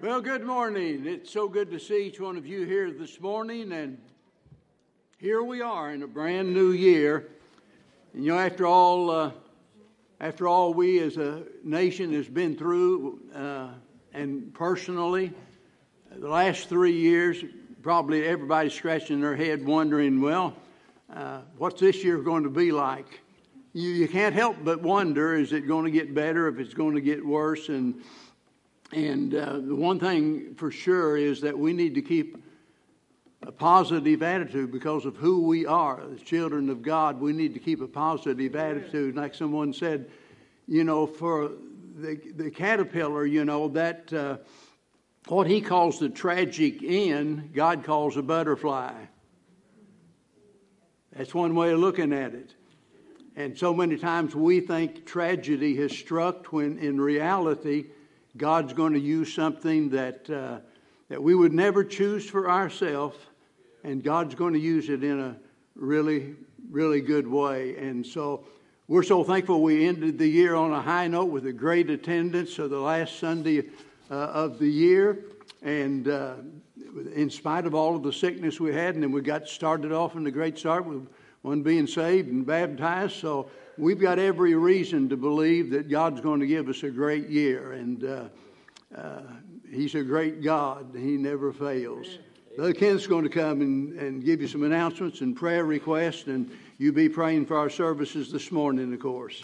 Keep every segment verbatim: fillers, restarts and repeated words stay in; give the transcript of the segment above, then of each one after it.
Well, good morning. It's so good to see each one of you here this morning, and here we are in a brand new year. And you know, after all, uh, after all we as a nation has been through, uh, and personally, the last three years, probably everybody's scratching their head wondering, well, uh, what's this year going to be like? You, you can't help but wonder, is it going to get better, if it's going to get worse? And And uh, the one thing for sure is that we need to keep a positive attitude because of who we are. As children of God, we need to keep a positive attitude. Like someone said, you know, for the, the caterpillar, you know, that uh, what he calls the tragic end, God calls a butterfly. That's one way of looking at it. And so many times we think tragedy has struck when in reality, God's going to use something that uh, that we would never choose for ourselves, and God's going to use it in a really, really good way. And so we're so thankful we ended the year on a high note with a great attendance of the last Sunday uh, of the year. And uh, in spite of all of the sickness we had, and then we got started off in the great start with one being saved and baptized. So we've got every reason to believe that God's going to give us a great year. And uh, uh, He's a great God. He never fails. Brother Kent's going to come and, and give you some announcements and prayer requests. And you be praying for our services this morning, of course.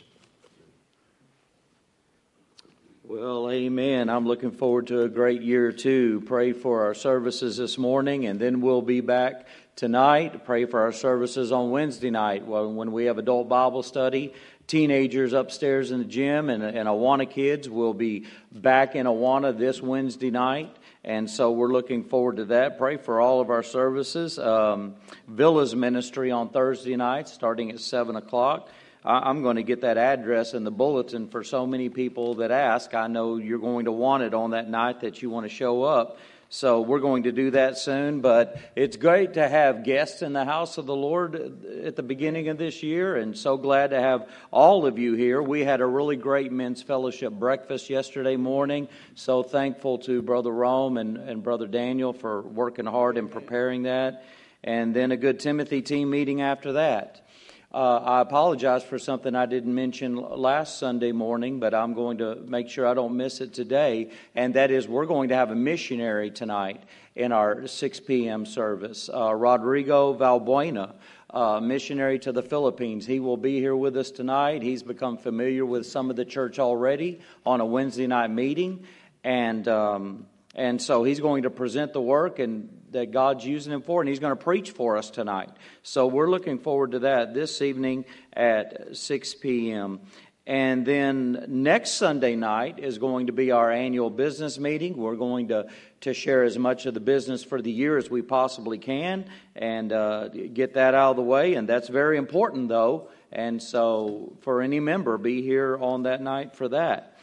Well, amen. I'm looking forward to a great year, too. Pray for our services this morning, and then we'll be back tonight. Pray for our services on Wednesday night when we have adult Bible study. Teenagers upstairs in the gym and, and Awana kids will be back in Awana this Wednesday night. And so we're looking forward to that. Pray for all of our services. Um, Villas Ministry on Thursday night starting at seven o'clock. I'm going to get that address in the bulletin for so many people that ask. I know you're going to want it on that night that you want to show up. So we're going to do that soon. But it's great to have guests in the house of the Lord at the beginning of this year. And so glad to have all of you here. We had a really great men's fellowship breakfast yesterday morning. So thankful to Brother Rome and, and Brother Daniel for working hard and preparing that. And then a good Timothy team meeting after that. Uh, I apologize for something I didn't mention last Sunday morning, but I'm going to make sure I don't miss it today. And that is, we're going to have a missionary tonight in our six p.m. service. Uh, Rodrigo Valbuena, uh, missionary to the Philippines. He will be here with us tonight. He's become familiar with some of the church already on a Wednesday night meeting. And um, and so he's going to present the work and that God's using him for, and he's going to preach for us tonight. So we're looking forward to that this evening at six p.m. And then next Sunday night is going to be our annual business meeting. We're going to, to share as much of the business for the year as we possibly can and uh, get that out of the way. And that's very important, though. And so for any member, be here on that night for that.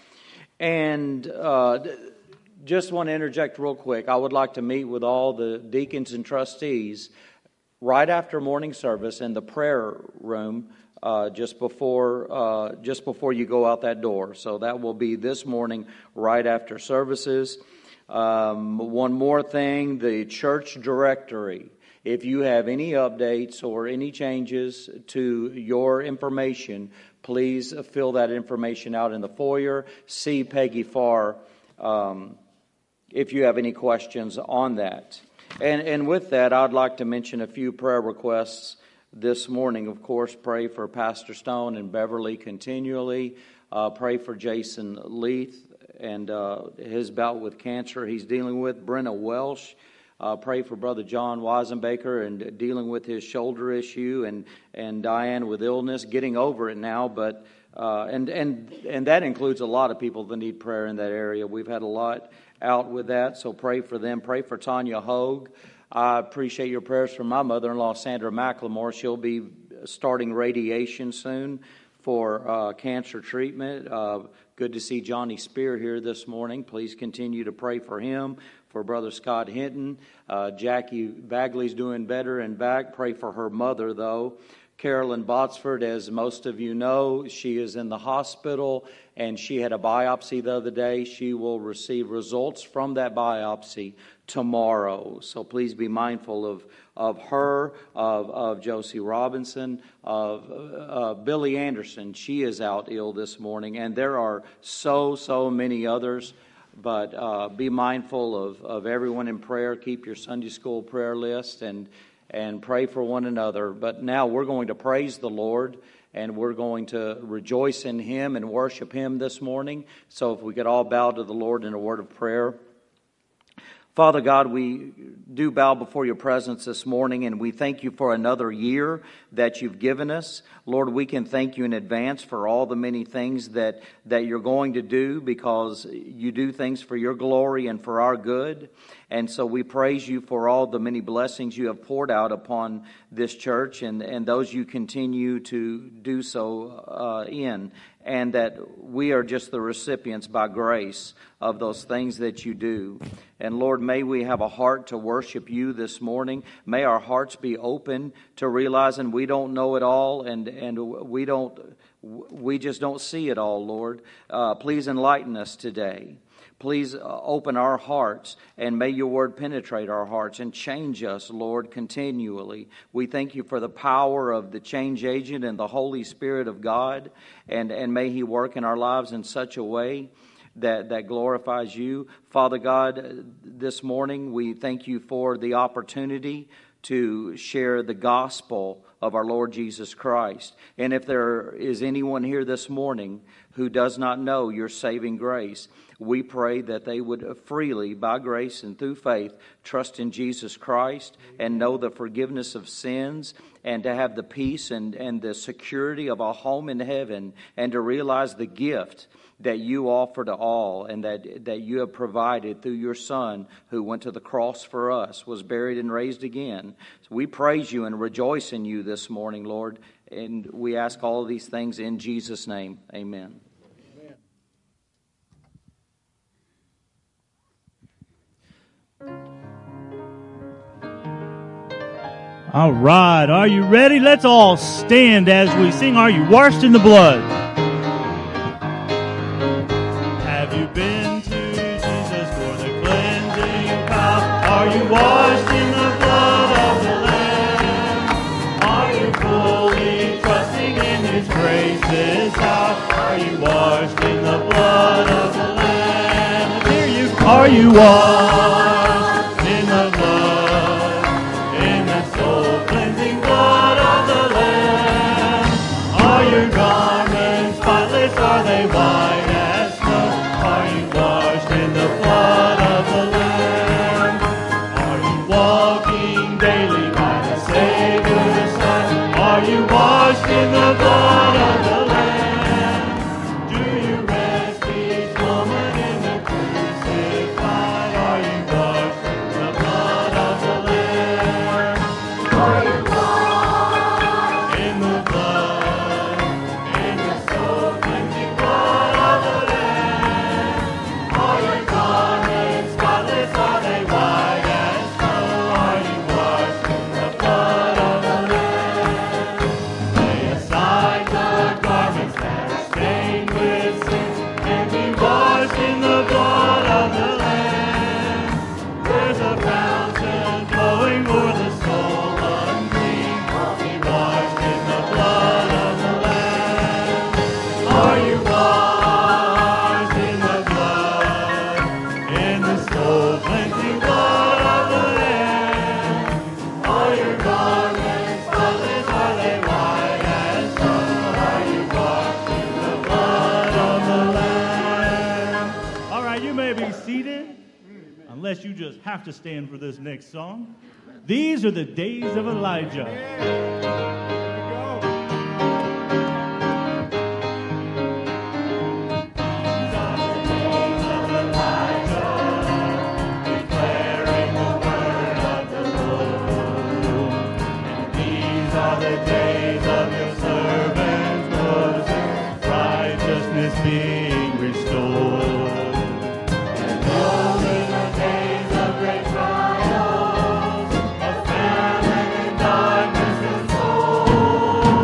And uh just want to interject real quick. I would like to meet with all the deacons and trustees right after morning service in the prayer room uh, just before uh, just before you go out that door. So that will be this morning right after services. Um, one more thing, the church directory. If you have any updates or any changes to your information, please fill that information out in the foyer. See Peggy Farr um if you have any questions on that. And and with that, I'd like to mention a few prayer requests this morning. Of course, pray for Pastor Stone and Beverly continually. Uh, pray for Jason Leith and uh, his bout with cancer he's dealing with. Brenna Welsh. Uh, pray for Brother John Weisenbaker and dealing with his shoulder issue, and, and Diane with illness, getting over it now, but uh, and and and that includes a lot of people that need prayer in that area. We've had a lot out with that, so pray for them. Pray for Tanya Hogue. I appreciate your prayers for my mother-in-law, Sandra McLemore. She'll be starting radiation soon for uh, cancer treatment. Uh, good to see Johnny Spear here this morning. Please continue to pray for him. For Brother Scott Hinton. Uh, Jackie Bagley's doing better and back. Pray for her mother, though. Carolyn Botsford, as most of you know, she is in the hospital and she had a biopsy the other day. She will receive results from that biopsy tomorrow. So please be mindful of, of her, of, of Josie Robinson, of uh, Billy Anderson. She is out ill this morning, and there are so, so many others. But uh, be mindful of, of everyone in prayer. Keep your Sunday school prayer list and and pray for one another. But now we're going to praise the Lord, and we're going to rejoice in Him and worship Him this morning. So if we could all bow to the Lord in a word of prayer. Father God, we do bow before your presence this morning, and we thank you for another year that you've given us. Lord, we can thank you in advance for all the many things that, that you're going to do, because you do things for your glory and for our good. And so we praise you for all the many blessings you have poured out upon this church, and, and those you continue to do so uh, in. And that we are just the recipients by grace of those things that you do. And Lord, may we have a heart to worship you this morning. May our hearts be open to realizing we don't know it all, and, and we don't we just don't see it all, Lord. Uh, please enlighten us today. Please open our hearts, and may your word penetrate our hearts and change us, Lord, continually. We thank you for the power of the change agent and the Holy Spirit of God, and, and may he work in our lives in such a way that, that glorifies you. Father God, this morning we thank you for the opportunity to share the gospel of our Lord Jesus Christ. And if there is anyone here this morning who does not know your saving grace, we pray that they would freely, by grace and through faith, trust in Jesus Christ and know the forgiveness of sins, and to have the peace and, and the security of a home in heaven, and to realize the gift that you offer to all, and that, that you have provided through your Son, who went to the cross for us, was buried and raised again. So we praise you and rejoice in you this morning, Lord, and we ask all of these things in Jesus' name. Amen. All right, are you ready? Let's all stand as we sing, Are You Washed in the Blood? Have you been to Jesus for the cleansing power? Are you washed in the blood of the Lamb? Are you fully trusting in His grace's power? Are you washed in the blood of the Lamb? Hear you. Are you washed in the blood, in the soul cleansing blood of the Lamb? Are your garments spotless? Are they white as snow? Are you washed in the blood of the Lamb? Are you walking daily by the Savior's side? Are you washed in the blood of the Lamb? Do you rest each moment in the crucified? Are you washed in the blood of the Lamb? Are you washed in the blood, in the soul cleansing blood of the Lamb? Are your garments spotless? Are they white as snow? Are you washed in the blood of the Lamb? Lay aside the garments that are stained with sin, and be washed in the blood of the Lamb. There's a fountain flowing for the soul unclean. Be washed in the blood of the Lamb. Are you washed in the blood, in the soul cleansing blood of the Lamb? Are your garments spotless? Are they white as snow? Are you washed in the blood of the Lamb? All right, you may be seated, unless you just have to stand for this next song. These are the days of Elijah. Declaring the word of the Lord. And these are the days of your servant Moses, righteousness being restored. And those are the days of great trials, of famine and darkness and sorrow.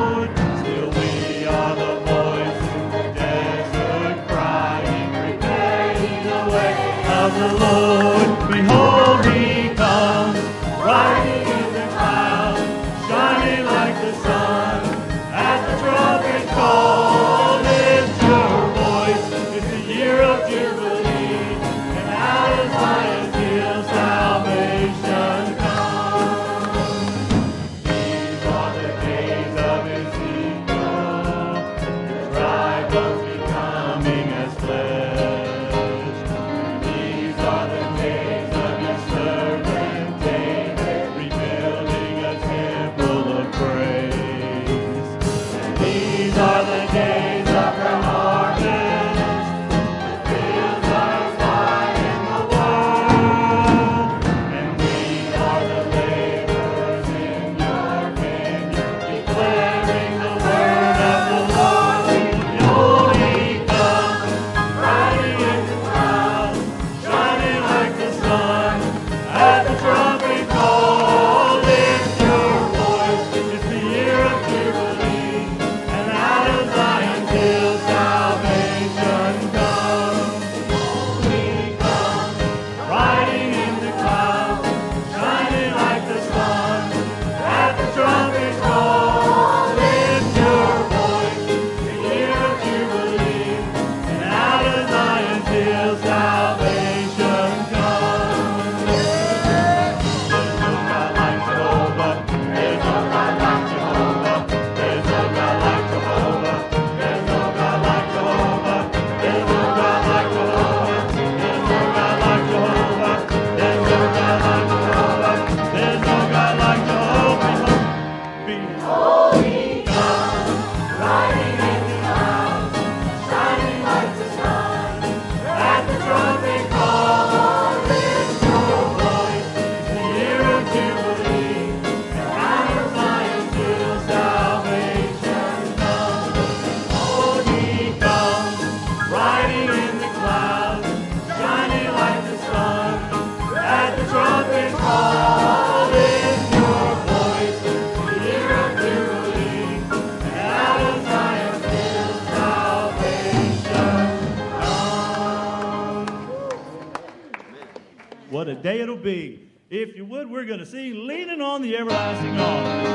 of the Lord. Behold, he comes, riding in the clouds, shining like the sun. At the trumpet call, lift your voice. It's the year of Jubilee, and out of Zion's hill salvation comes. These are the days of Ezekiel, the dry bones becoming as flesh. These are the days of your servant David, rebuilding a temple of praise. These are the days of her harvest, the fields are flying the world, and we are the laborers in your vineyard, declaring the word of the Lord. Behold, he comes, riding in the clouds, shining like the sun. At the trumpet call, lift your voice. It's the year of Jubilee, and out of Zion's hill salvation comes. He comes, riding in the clouds, shining like the sun. At the trumpet call, lift your voice. The year of Jubilee, and out of Zion's hill salvation comes. There's no God like Jehovah. There's no God like Jehovah. There's no God like Jehovah. There's no God like Jehovah. There's no God like Jehovah. There's no God like Jehovah. There's no God like Jehovah. There's no God like Jehovah. Behold, he comes, riding in the clouds, shining like the sun. At the trumpet call, lift your voice. It's the year of Jubilee, and out of Zion's hill salvation comes. Behold, he comes, riding in the clouds, shining like the sun. At the trumpet call, lift your voice. It's the year of Jubilee, and out of Zion's hill salvation comes. What a day it'll be. If you would, we're going to sing Leaning on the Everlasting Arms.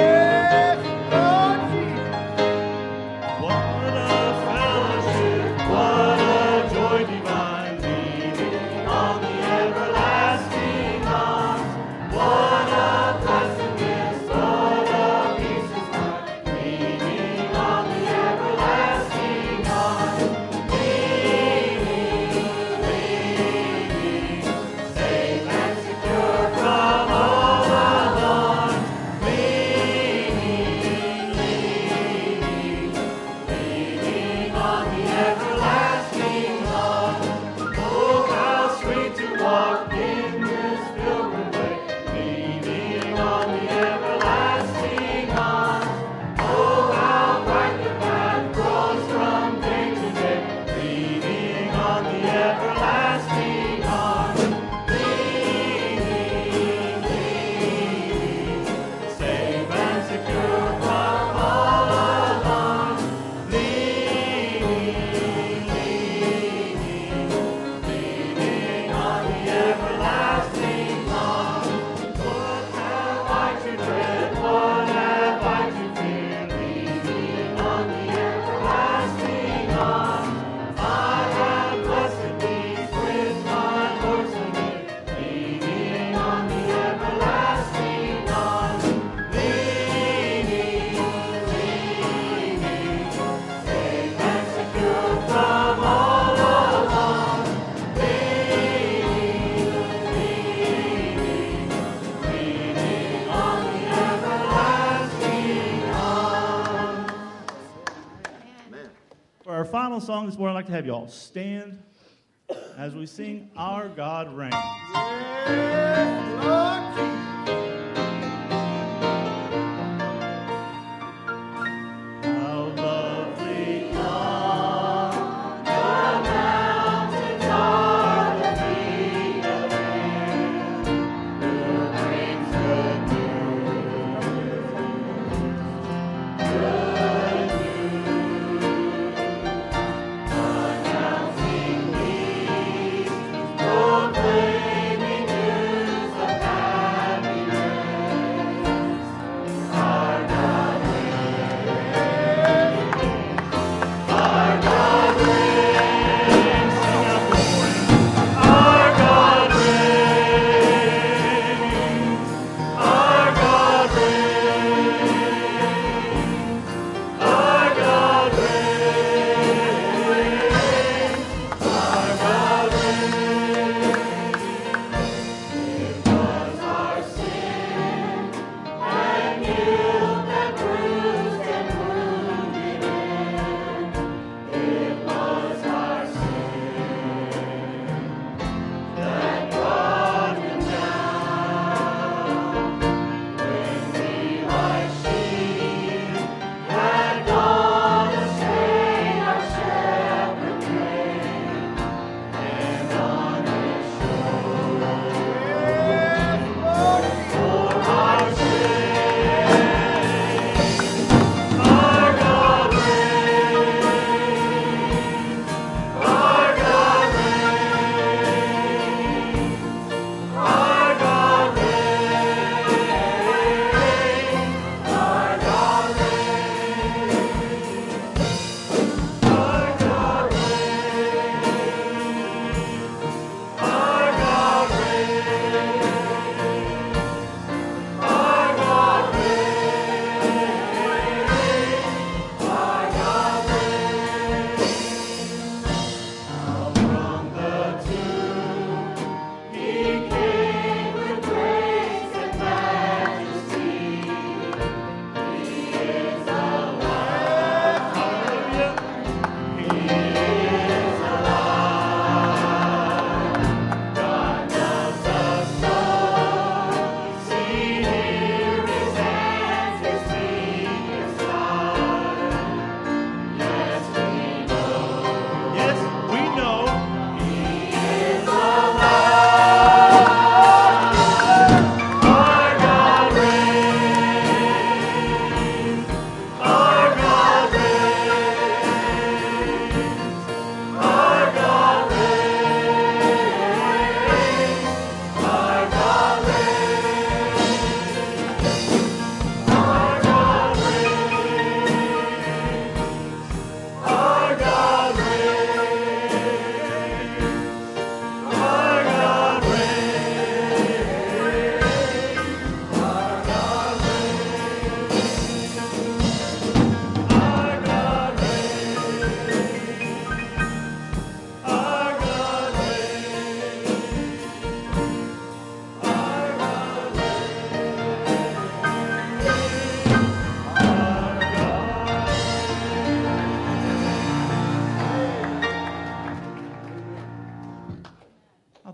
What a fellowship, what a joy divine, leaning on the everlasting arms. What a blessedness, what a peace is mine, leaning on the everlasting arms. Leaning, leaning, safe and secure from all alarms. Leaning, leaning, leaning on the everlasting arms. Oh, how sweet to walk in this pilgrim way, leaning on the everlasting arms. Oh, how bright the path grows from day to day, leaning on the everlasting arms. Leaning, leaning, safe and secure from all alarms. Leaning, leaning, leaning on the everlasting arms. What have I to dread? What have I to fear? Leaning on the everlasting arms. I have blessed peace with my Lord so near, leaning on the everlasting arms. Leaning, leaning, safe and secure from all alarms. Leaning, leaning, leaning on the everlasting arms. For our final song this morning, I'd like to have you all stand as we sing Our God Reigns. How lovely on the mountains are the feet of Him who brings good news. Good news. Announcing peace.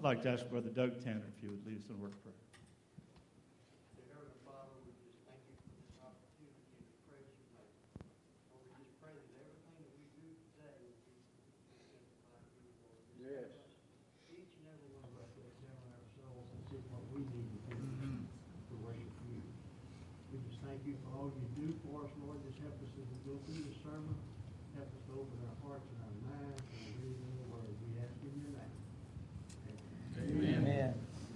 like to ask Brother Doug Tanner if he would lead us in a word of prayer. Dear Heavenly Father, we just thank you for this opportunity to praise your name. Lord, we just pray that everything that we do today will be sanctified by you, Lord. Yes. Each and every one of us will examine our souls and see what we need to do mm-hmm. to worship you. We just thank you for all you do for us, Lord. Just help us as we go through the sermon. Help us to open our hearts and our minds and read the word. We ask in your name. Amen. Amen.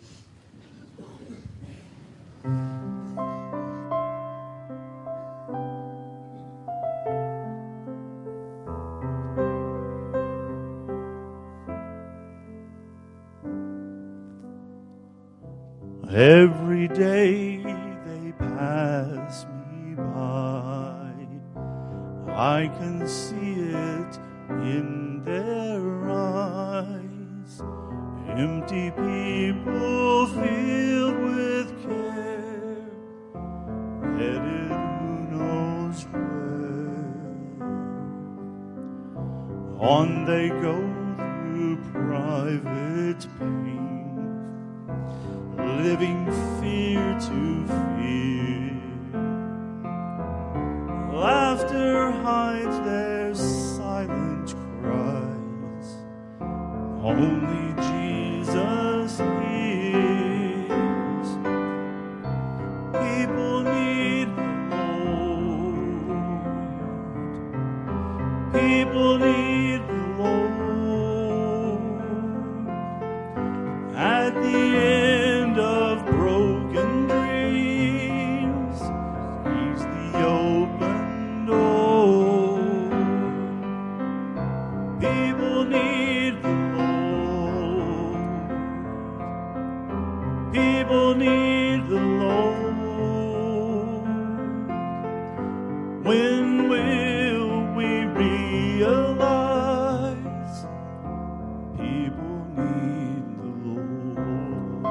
Every day they pass me by, I can see it in their eyes. Empty people filled with care, headed who knows where. On they go through private pain, living fear to fear. Laughter hides their silent cries. Only Jesus hears. People need the Lord. People need the Lord. At the end of broken dreams, He's the open door. People need the Lord. People need the Lord. When will we realize people need the Lord?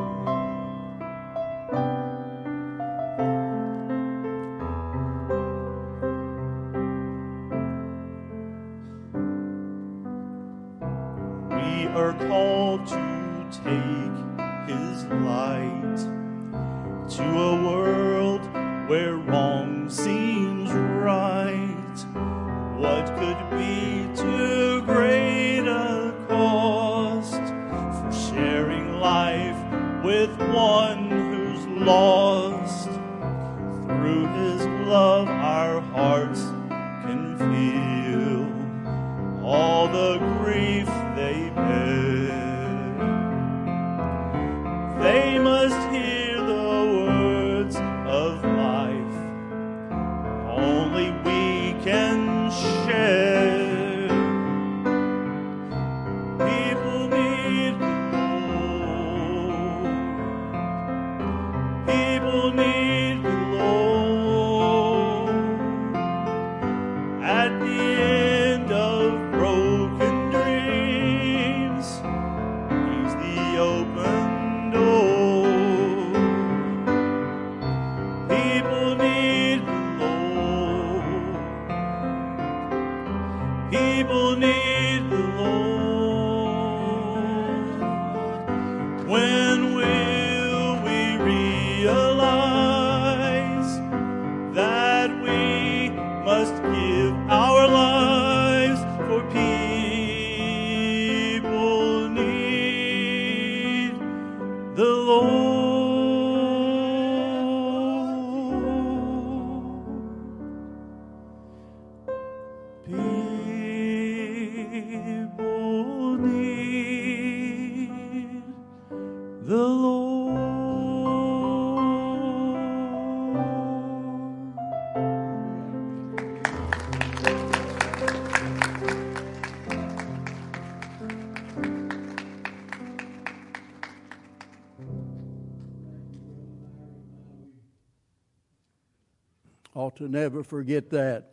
We are called to take His light to a world where wrong seems right. What could be too great a cost for sharing life with one who's lost? Through His love our hearts can feel all the grief they bear. They must hear the words of life only we can share. People need the Lord. People need the Lord. At the end of broken dreams, He's the open door. People need the Lord. People need the Lord. When will we realize that we must give our lives for people need the Lord? People need the Lord. Ought to never forget that.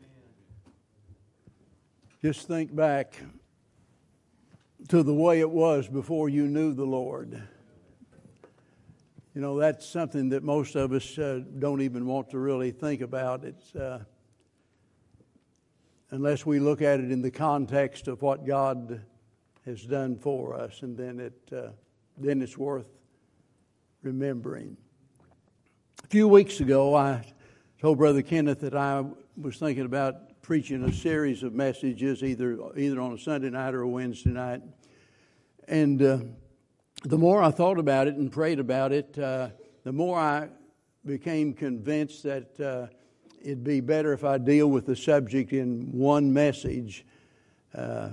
Just think back to the way it was before you knew the Lord. You know, that's something that most of us uh, don't even want to really think about. It's uh, unless we look at it in the context of what God has done for us, and then it uh, then it's worth remembering. A few weeks ago, I told Brother Kenneth that I was thinking about preaching a series of messages, either either on a Sunday night or a Wednesday night. And uh, the more I thought about it and prayed about it, uh, the more I became convinced that uh, it'd be better if I deal with the subject in one message. Uh,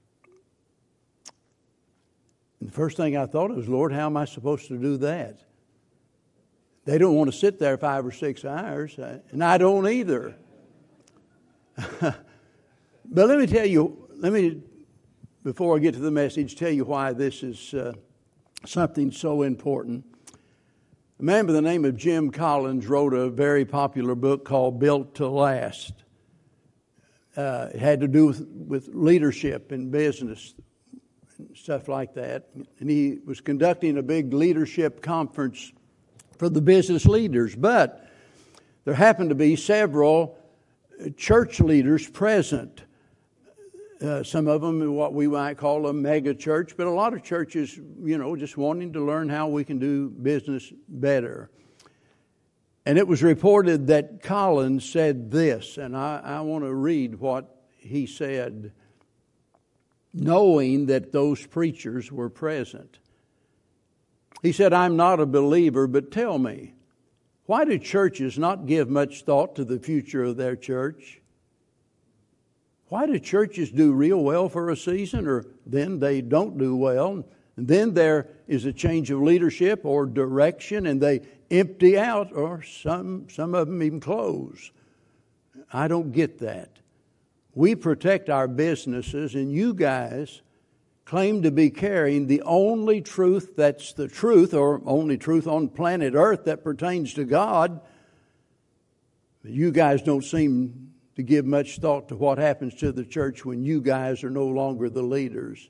the first thing I thought was, Lord, how am I supposed to do that? They don't want to sit there five or six hours, and I don't either. But let me tell you, let me, before I get to the message, tell you why this is uh, something so important. A man by the name of Jim Collins wrote a very popular book called Built to Last. Uh, it had to do with, with leadership in business and stuff like that. And he was conducting a big leadership conference for the business leaders. But there happened to be several church leaders present. Uh, some of them in what we might call a mega church, but a lot of churches, you know, just wanting to learn how we can do business better. And it was reported that Collins said this, and I, I want to read what he said, knowing that those preachers were present. He said, I'm not a believer, but tell me, why do churches not give much thought to the future of their church? Why do churches do real well for a season, or then they don't do well? And then there is a change of leadership or direction, and they empty out, or some some of them even close. I don't get that. We protect our businesses, and you guys claim to be carrying the only truth that's the truth, or only truth on planet Earth that pertains to God. You guys don't seem to give much thought to what happens to the church when you guys are no longer the leaders.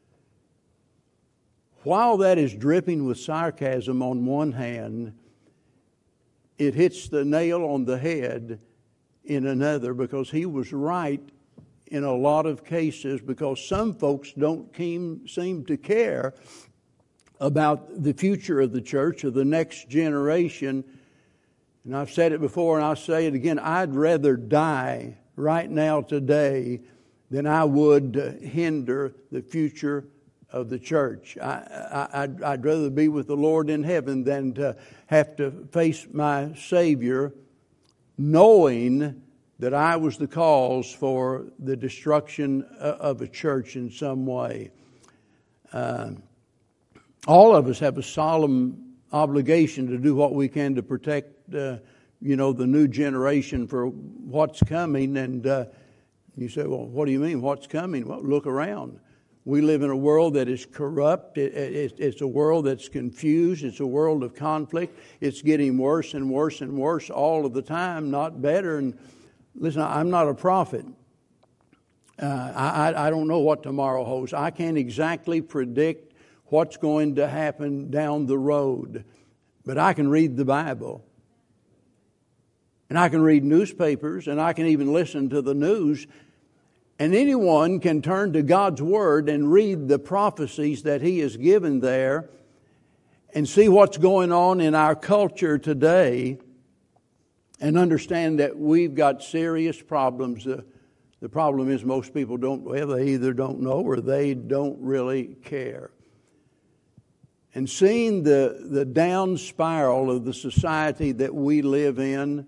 While that is dripping with sarcasm on one hand, it hits the nail on the head in another, because he was right in a lot of cases, because some folks don't seem to care about the future of the church or the next generation. And I've said it before, and I'll say it again. I'd rather die right now today than I would hinder the future of the church. I, I, I'd, I'd rather be with the Lord in heaven than to have to face my Savior knowing that I was the cause for the destruction of a church in some way. Uh, all of us have a solemn obligation to do what we can to protect Uh, you know, the new generation for what's coming. And uh, you say, well, what do you mean, what's coming? Well, look around. We live in a world that is corrupt. It, it, it's a world that's confused. It's a world of conflict. It's getting worse and worse and worse all of the time, not better. And listen, I'm not a prophet. Uh, I, I don't know what tomorrow holds. I can't exactly predict what's going to happen down the road. But I can read the Bible. And I can read newspapers, and I can even listen to the news. And anyone can turn to God's Word and read the prophecies that He has given there and see what's going on in our culture today and understand that we've got serious problems. Uh, the problem is most people don't, well, they either don't know or they don't really care. And seeing the, the down spiral of the society that we live in,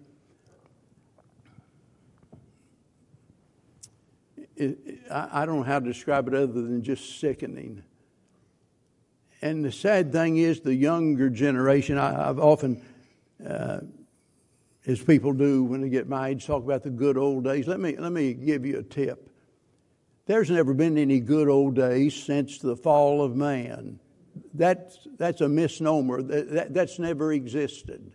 I don't know how to describe it other than just sickening. And the sad thing is, the younger generation, I, I've often, uh, as people do when they get my age, talk about the good old days. Let me let me give you a tip. There's never been any good old days since the fall of man. That's that's a misnomer. That, that, that's never existed.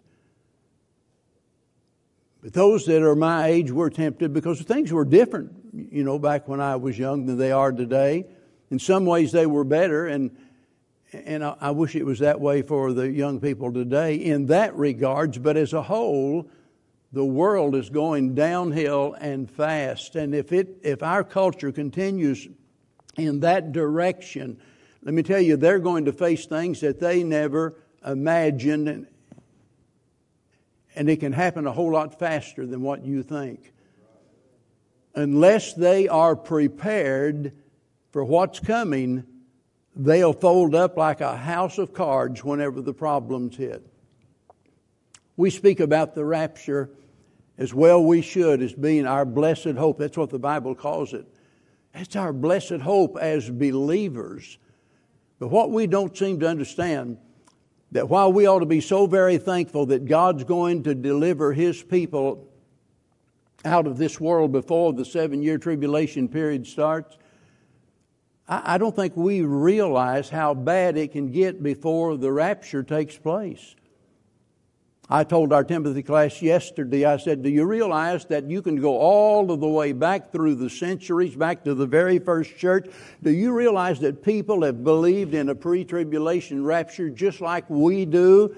But those that are my age were tempted because things were different, you know, back when I was young than they are today. In some ways they were better, and and I, I wish it was that way for the young people today in that regards. But as a whole, the world is going downhill and fast. And if it if our culture continues in that direction, let me tell you, they're going to face things that they never imagined, and, and it can happen a whole lot faster than what you think. Unless they are prepared for what's coming, they'll fold up like a house of cards whenever the problems hit. We speak about the rapture as well we should as being our blessed hope. That's what the Bible calls it. It's our blessed hope as believers. But what we don't seem to understand, that while we ought to be so very thankful that God's going to deliver His people out of this world before the seven-year tribulation period starts, I, I don't think we realize how bad it can get before the rapture takes place. I told our Timothy class yesterday, I said, do you realize that you can go all of the way back through the centuries, back to the very first church? Do you realize that people have believed in a pre-tribulation rapture just like we do?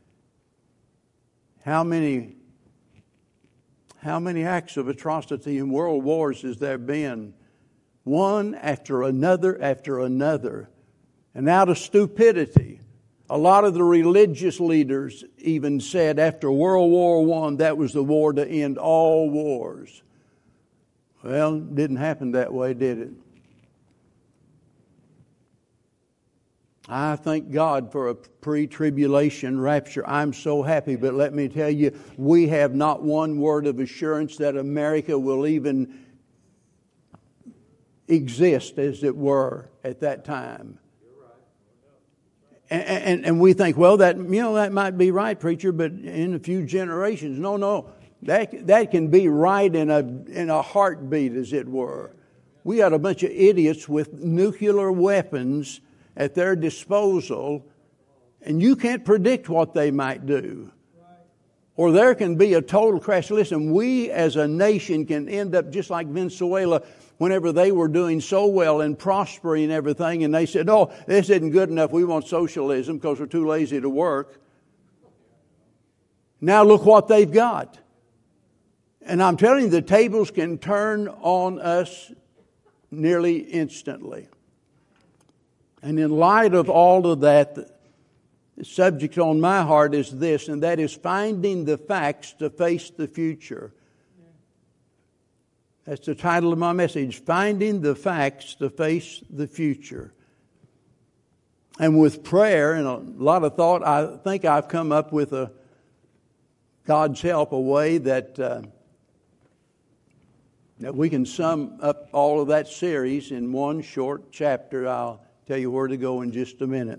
How many, how many acts of atrocity and world wars has there been? One after another after another. And out of stupidity, a lot of the religious leaders even said after World War One, that was the war to end all wars. Well, it didn't happen that way, did it? I thank God for a pre-tribulation rapture. I'm so happy, but let me tell you, we have not one word of assurance that America will even exist, as it were, at that time. And, and, and we think, well, that you know that might be right, preacher, but in a few generations, no, no, that that can be right in a in a heartbeat, as it were. We got a bunch of idiots with nuclear weapons at their disposal, and you can't predict what they might do. Or there can be a total crash. Listen, we as a nation can end up just like Venezuela whenever they were doing so well and prospering and everything, and they said, oh, this isn't good enough, we want socialism because we're too lazy to work. Now look what they've got. And I'm telling you, the tables can turn on us nearly instantly. And in light of all of that, the subject on my heart is this, and that is finding the facts to face the future. That's the title of my message, Finding the Facts to Face the Future. And with prayer and a lot of thought, I think I've come up with a God's help, a way that uh, that we can sum up all of that series in one short chapter. I'll tell you where to go in just a minute.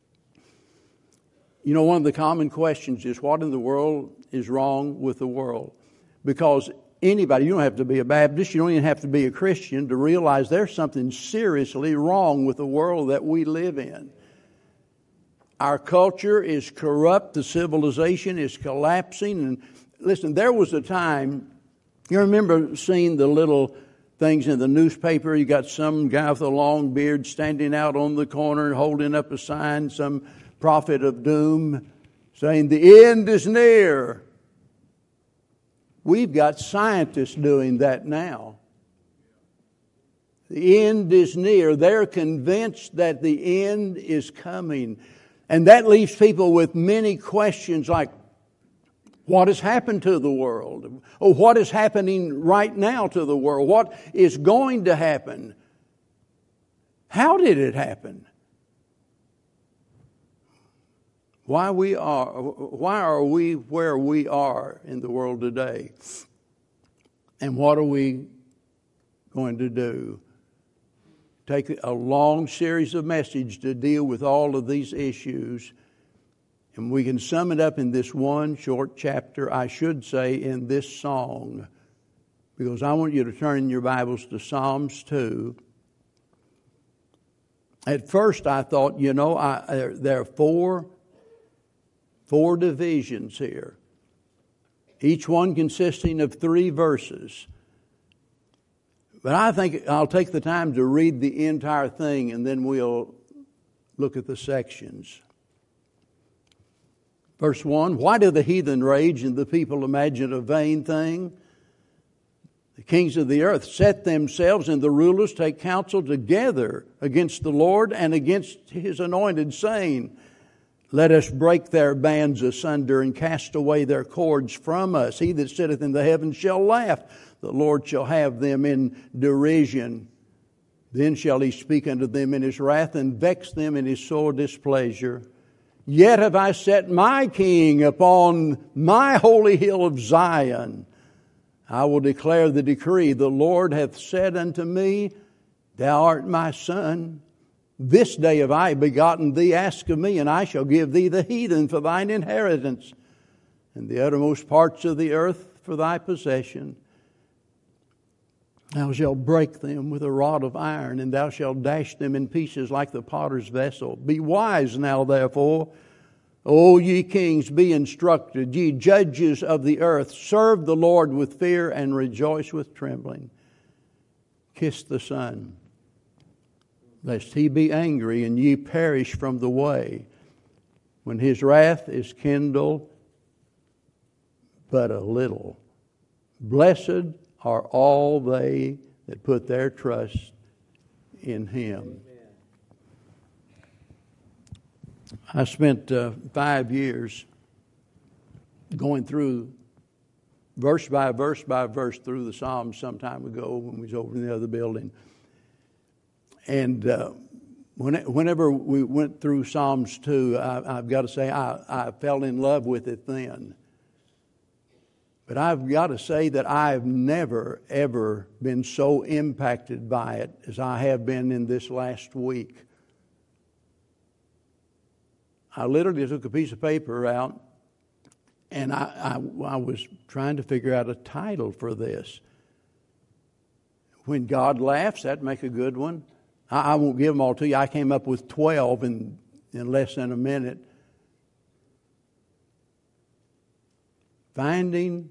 You know, one of the common questions is, what in the world is wrong with the world? Because anybody, you don't have to be a Baptist, you don't even have to be a Christian to realize there's something seriously wrong with the world that we live in. Our culture is corrupt, the civilization is collapsing. And listen, there was a time, you remember seeing the little things in the newspaper, you got some guy with a long beard standing out on the corner holding up a sign, some prophet of doom, saying the end is near. We've got scientists doing that now. The end is near. They're convinced that the end is coming. And that leaves people with many questions like, what has happened to the world? Or what is happening right now to the world? What is going to happen? How did it happen? Why we are, why are we where we are in the world today? And what are we going to do? Take a long series of messages to deal with all of these issues. And we can sum it up in this one short chapter, I should say, in this song. Because I want you to turn in your Bibles to Psalms two. At first I thought, you know, I, there are four Four divisions here, each one consisting of three verses. But I think I'll take the time to read the entire thing and then we'll look at the sections. Verse one, why do the heathen rage and the people imagine a vain thing? The kings of the earth set themselves, and the rulers take counsel together against the Lord and against His anointed, saying, let us break their bands asunder and cast away their cords from us. He that sitteth in the heavens shall laugh. The Lord shall have them in derision. Then shall He speak unto them in His wrath and vex them in His sore displeasure. Yet have I set my King upon my holy hill of Zion. I will declare the decree. The Lord hath said unto me, thou art my son. This day have I begotten thee. Ask of me, and I shall give thee the heathen for thine inheritance, and the uttermost parts of the earth for thy possession. Thou shalt break them with a rod of iron, and thou shalt dash them in pieces like the potter's vessel. Be wise now, therefore, O ye kings, be instructed. Ye judges of the earth, serve the Lord with fear and rejoice with trembling. Kiss the Son, lest He be angry and ye perish from the way, when His wrath is kindled but a little. Blessed are all they that put their trust in Him. I spent uh, five years going through verse by verse by verse through the Psalms some time ago when we was over in the other building. And uh, when, whenever we went through Psalms two, I, I've got to say I, I fell in love with it then. But I've got to say that I've never, ever been so impacted by it as I have been in this last week. I literally took a piece of paper out, and I, I, I was trying to figure out a title for this. When God laughs, that'd make a good one. I, I won't give them all to you. I came up with twelve in, in less than a minute. Finding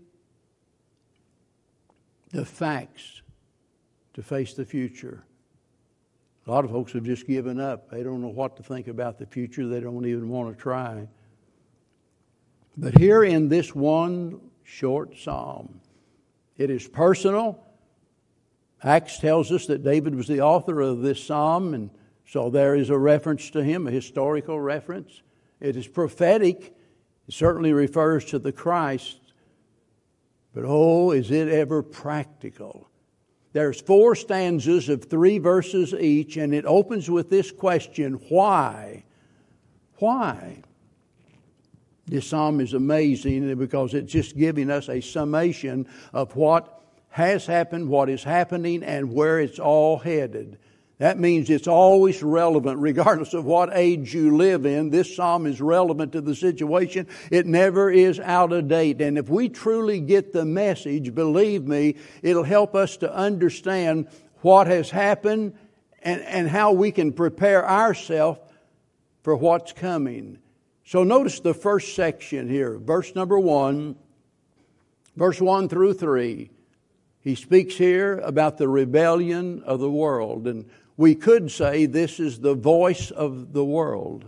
the facts to face the future. A lot of folks have just given up. They don't know what to think about the future. They don't even want to try. But here in this one short psalm, it is personal. Acts tells us that David was the author of this psalm, and so there is a reference to him, a historical reference. It is prophetic. It certainly refers to the Christ. But oh, is it ever practical? There's four stanzas of three verses each, and it opens with this question, why? Why? This psalm is amazing because it's just giving us a summation of what has happened, what is happening, and where it's all headed. That means it's always relevant, regardless of what age you live in. This psalm is relevant to the situation. It never is out of date. And if we truly get the message, believe me, it'll help us to understand what has happened and, and how we can prepare ourselves for what's coming. So notice the first section here, verse number one, verse one through three. He speaks here about the rebellion of the world, and we could say this is the voice of the world.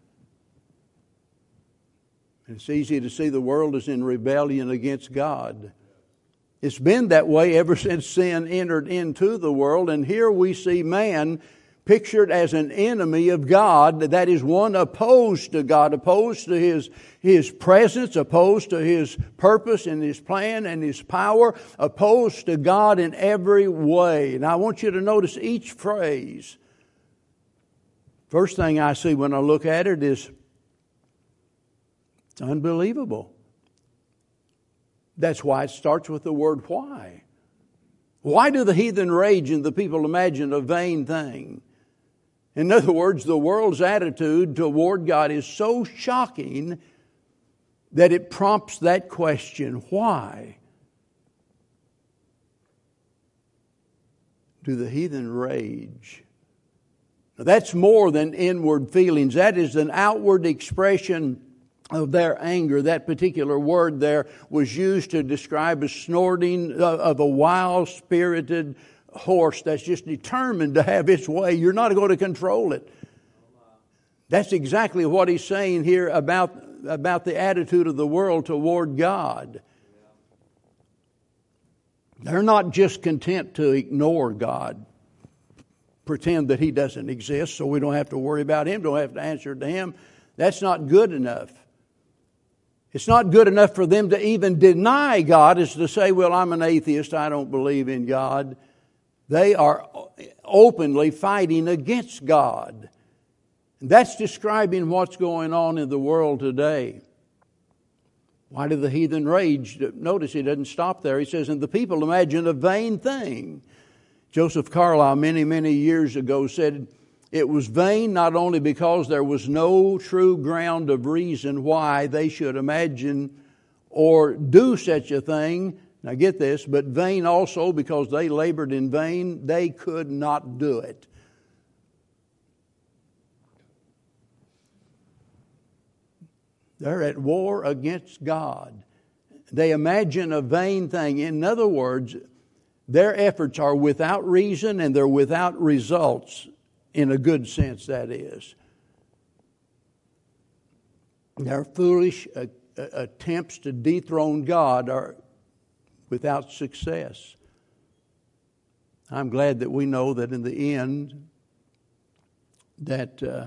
It's easy to see the world is in rebellion against God. It's been that way ever since sin entered into the world, and here we see man pictured as an enemy of God, that is one opposed to God, opposed to His, His presence, opposed to His purpose and His plan and His power, opposed to God in every way. And I want you to notice each phrase. First thing I see when I look at it is, it's unbelievable. That's why it starts with the word why. Why do the heathen rage and the people imagine a vain thing? In other words, the world's attitude toward God is so shocking that it prompts that question, why do the heathen rage? Now, that's more than inward feelings. That is an outward expression of their anger. That particular word there was used to describe a snorting of a wild-spirited horse that's just determined to have its way. You're not going to control it. That's exactly what he's saying here about, about the attitude of the world toward God. They're not just content to ignore God, pretend that He doesn't exist so we don't have to worry about Him, don't have to answer to Him. That's not good enough. It's not good enough for them to even deny God, is to say, well, I'm an atheist, I don't believe in God. They are openly fighting against God. That's describing what's going on in the world today. Why do the heathen rage? Notice he doesn't stop there. He says, and the people imagine a vain thing. Joseph Carlyle many, many years ago said it was vain not only because there was no true ground of reason why they should imagine or do such a thing. Now get this, but vain also because they labored in vain. They could not do it. They're at war against God. They imagine a vain thing. In other words, their efforts are without reason and they're without results, in a good sense, that is. Their foolish uh, uh, attempts to dethrone God are without success. I'm glad that we know that in the end that uh,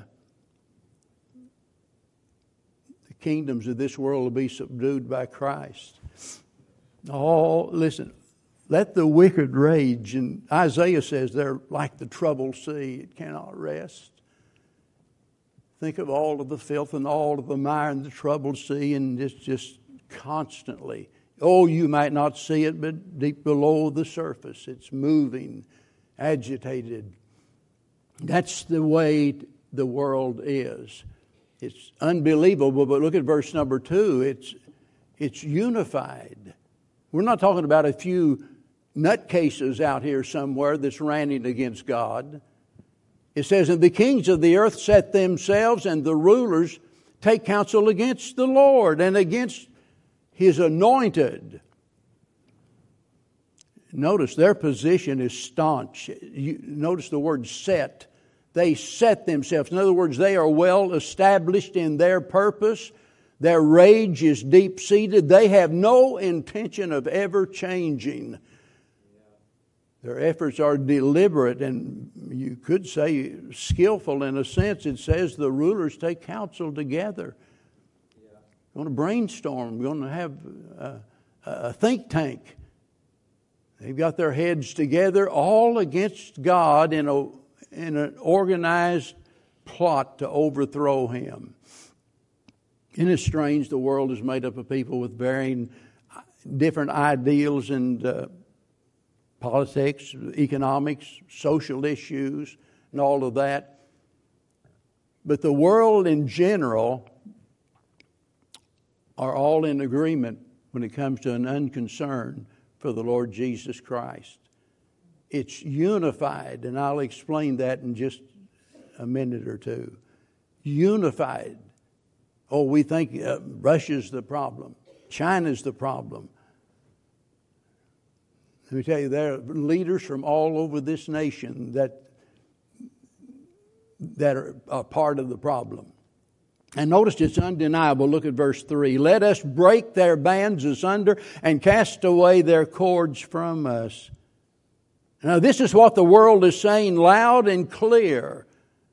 the kingdoms of this world will be subdued by Christ. Oh, listen, let the wicked rage. And Isaiah says they're like the troubled sea. It cannot rest. Think of all of the filth and all of the mire in the troubled sea, and it's just constantly. Oh, you might not see it, but deep below the surface, it's moving, agitated. That's the way the world is. It's unbelievable, but look at verse number two. It's, it's unified. We're not talking about a few nutcases out here somewhere that's ranting against God. It says, and the kings of the earth set themselves, and the rulers take counsel against the Lord and against His anointed. Notice their position is staunch. You notice the word set. They set themselves. In other words, they are well established in their purpose. Their rage is deep-seated. They have no intention of ever changing. Their efforts are deliberate and you could say skillful in a sense. It says the rulers take counsel together. Yeah. We're going to brainstorm. We're going to have a, a think tank. They've got their heads together all against God in a in an organized plot to overthrow Him. Isn't it strange the world is made up of people with varying different ideals and uh, politics, economics, social issues, and all of that. But the world in general are all in agreement when it comes to an unconcern for the Lord Jesus Christ. It's unified, and I'll explain that in just a minute or two. Unified. Oh, we think uh, Russia's the problem. China's the problem. Let me tell you, there are leaders from all over this nation that, that are a part of the problem. And notice it's undeniable. Look at verse three. Let us break their bands asunder and cast away their cords from us. Now, this is what the world is saying loud and clear.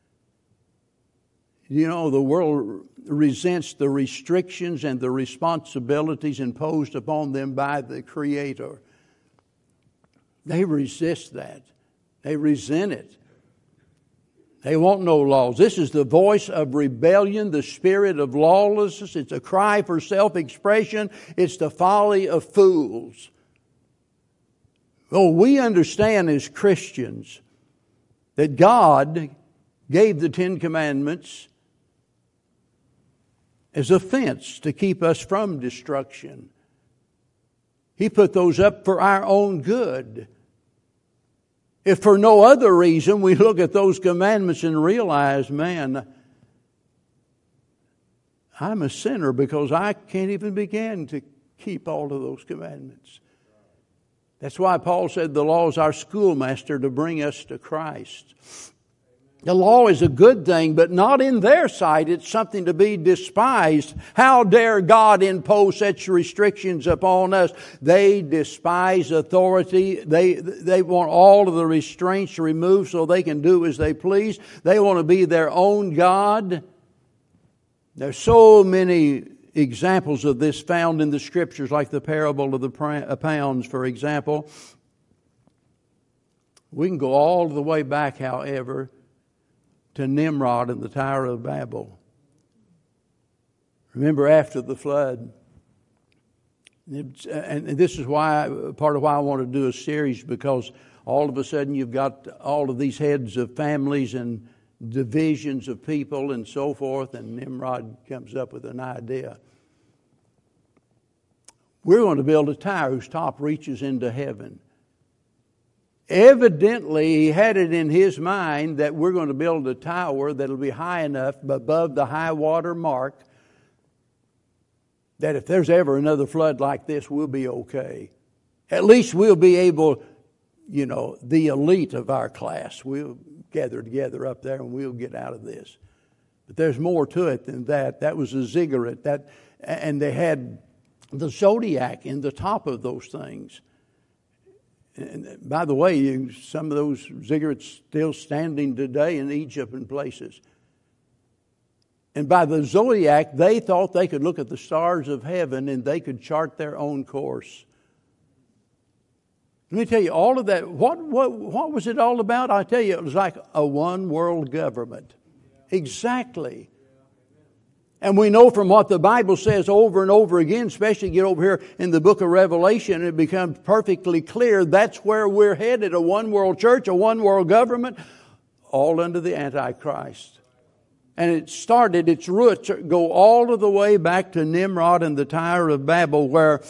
You know, the world resents the restrictions and the responsibilities imposed upon them by the Creator. They resist that. They resent it. They want no laws. This is the voice of rebellion, the spirit of lawlessness. It's a cry for self-expression. It's the folly of fools. Oh, we understand as Christians that God gave the Ten Commandments as a fence to keep us from destruction. He put those up for our own good. If for no other reason, we look at those commandments and realize, man, I'm a sinner because I can't even begin to keep all of those commandments. That's why Paul said the law is our schoolmaster to bring us to Christ. The law is a good thing, but not in their sight. It's something to be despised. How dare God impose such restrictions upon us? They despise authority. They, they want all of the restraints removed so they can do as they please. They want to be their own God. There's so many examples of this found in the Scriptures, like the parable of the pounds, for example. We can go all the way back, however, to Nimrod and the Tower of Babel. Remember, after the flood, and this is why part of why I want to do a series, because all of a sudden you've got all of these heads of families and divisions of people and so forth, and Nimrod comes up with an idea. We're going to build a tower whose top reaches into heaven. Evidently, he had it in his mind that we're going to build a tower that'll be high enough above the high water mark that if there's ever another flood like this, we'll be okay. At least we'll be able, you know, the elite of our class, we'll gather together up there and we'll get out of this. But there's more to it than that. That was a ziggurat. That, and they had the zodiac in the top of those things. And by the way, you, some of those ziggurats still standing today in Egypt and places. And by the zodiac, they thought they could look at the stars of heaven and they could chart their own course. Let me tell you, all of that, what, what, what was it all about? I tell you, it was like a one world government. Exactly. And we know from what the Bible says over and over again, especially get over here in the book of Revelation, it becomes perfectly clear that's where we're headed, a one world church, a one world government, all under the Antichrist. And it started, its roots go all of the way back to Nimrod and the Tower of Babel, where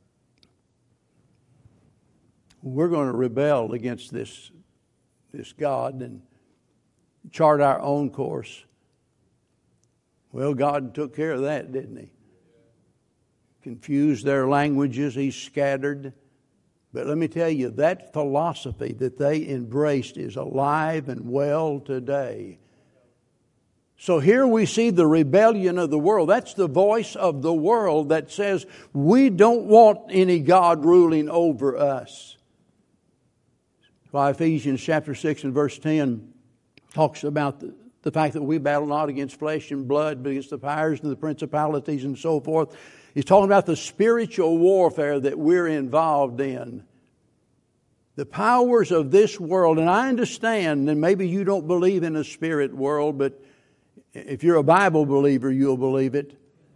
we're going to rebel against this, this God and chart our own course. Well, God took care of that, didn't He? Confused their languages, He scattered. But let me tell you, that philosophy that they embraced is alive and well today. So here we see the rebellion of the world. That's the voice of the world that says we don't want any God ruling over us. Why Ephesians chapter six and verse ten talks about the The fact that we battle not against flesh and blood, but against the powers and the principalities and so forth. He's talking about the spiritual warfare that we're involved in. The powers of this world, and I understand, and maybe you don't believe in a spirit world, but if you're a Bible believer, you'll believe it.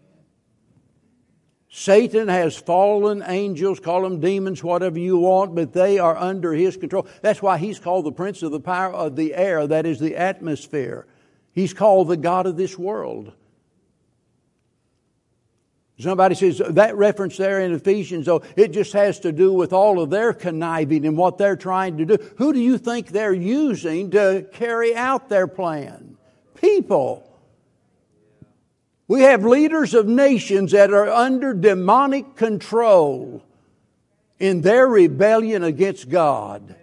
Satan has fallen angels, call them demons, whatever you want, but they are under his control. That's why he's called the prince of the power of the air, that is the atmosphere. He's called the God of this world. Somebody says that reference there in Ephesians, though, it just has to do with all of their conniving and what they're trying to do. Who do you think they're using to carry out their plan? People. We have leaders of nations that are under demonic control in their rebellion against God.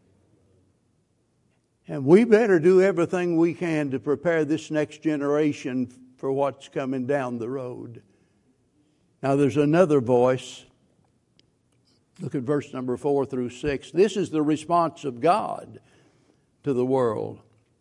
And we better do everything we can to prepare this next generation for what's coming down the road. Now there's another voice. Look at verse number four through six. This is the response of God to the world.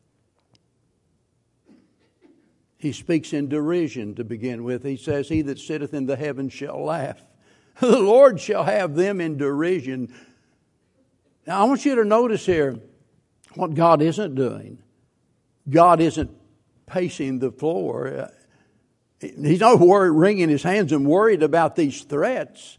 He speaks in derision to begin with. He says, "He that sitteth in the heavens shall laugh. The Lord shall have them in derision." Now I want you to notice here what God isn't doing. God isn't pacing the floor. He's not worried, wringing his hands and worried about these threats.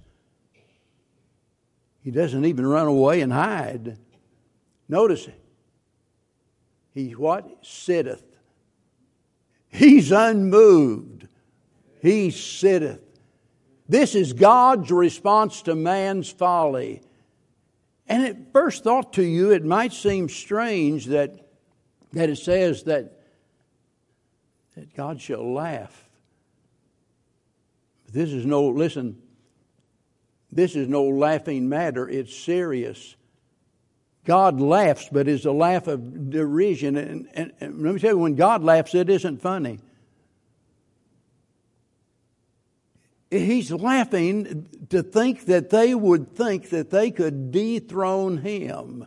He doesn't even run away and hide. Notice, he what? Sitteth. He's unmoved. He sitteth. This is God's response to man's folly. And at first thought to you, it might seem strange that, that it says that, that God shall laugh. But this is no, listen, this is no laughing matter. It's serious. God laughs, but it's a laugh of derision. And, and, and let me tell you, when God laughs, it isn't funny. He's laughing to think that they would think that they could dethrone Him.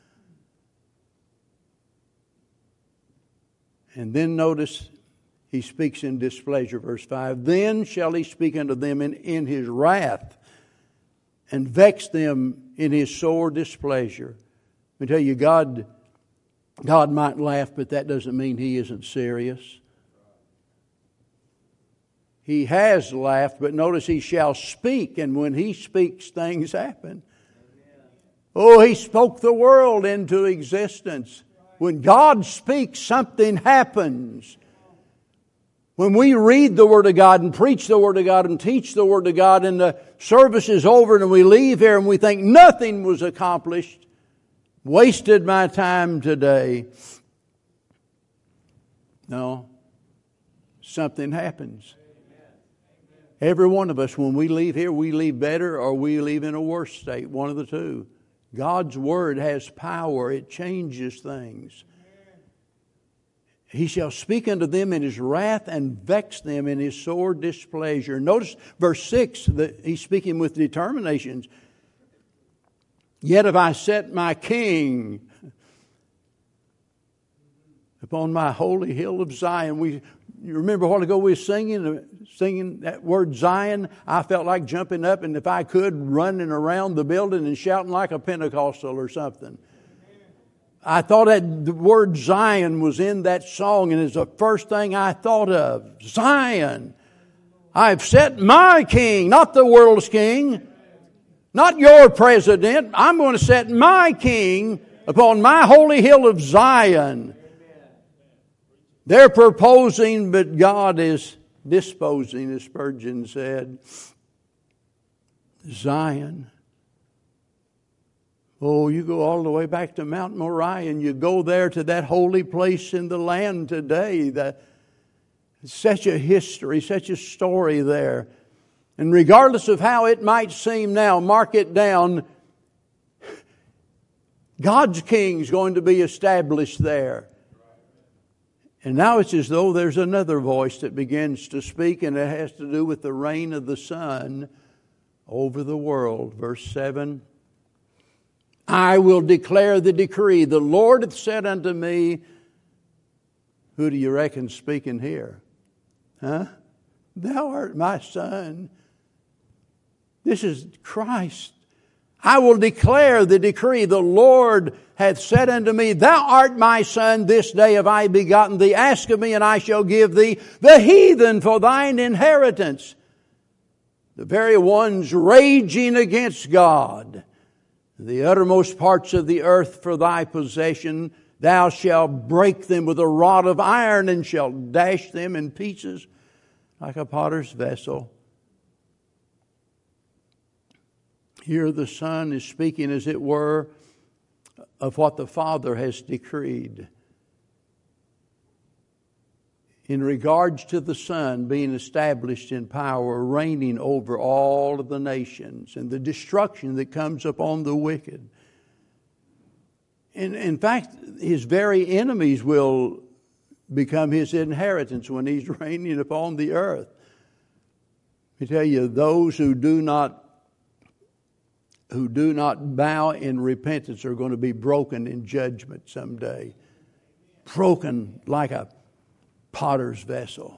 And then notice He speaks in displeasure, verse five. Then shall He speak unto them in, in His wrath, and vex them in His sore displeasure. Let me tell you, God, God might laugh, but that doesn't mean He isn't serious. He has laughed, but notice He shall speak, and when He speaks, things happen. Oh, He spoke the world into existence. When God speaks, something happens. When we read the Word of God and preach the Word of God and teach the Word of God and the service is over and we leave here and we think nothing was accomplished, wasted my time today. No, something happens. Every one of us, when we leave here, we leave better or we leave in a worse state, one of the two. God's Word has power. It changes things. He shall speak unto them in His wrath and vex them in His sore displeasure. Notice verse six, that He's speaking with determinations. Yet have I set my King upon my holy hill of Zion. We, you remember a while ago we were singing, singing that word Zion. I felt like jumping up and if I could, running around the building and shouting like a Pentecostal or something. I thought that the word Zion was in that song, and it's the first thing I thought of. Zion. I've set my King, not the world's king, not your president. I'm going to set my King upon my holy hill of Zion. They're proposing, but God is disposing, as Spurgeon said. Zion. Oh, you go all the way back to Mount Moriah and you go there to that holy place in the land today. That, such a history, such a story there. And regardless of how it might seem now, mark it down, God's King's going to be established there. And now it's as though there's another voice that begins to speak, and it has to do with the reign of the Son over the world. Verse seven, I will declare the decree. The Lord hath said unto me, who do you reckon speaking here? Huh? Thou art my Son. This is Christ. I will declare the decree. The Lord hath said unto me, Thou art my Son, this day have I begotten thee. Ask of me, and I shall give thee the heathen for thine inheritance. The very ones raging against God. The uttermost parts of the earth for thy possession. Thou shalt break them with a rod of iron, and shalt dash them in pieces like a potter's vessel. Here the Son is speaking, as it were, of what the Father has decreed. In regards to the Son being established in power, reigning over all of the nations, and the destruction that comes upon the wicked. In, in fact, His very enemies will become His inheritance when He's reigning upon the earth. Let me tell you, those who do not who do not bow in repentance are going to be broken in judgment someday. Broken like a potter's vessel.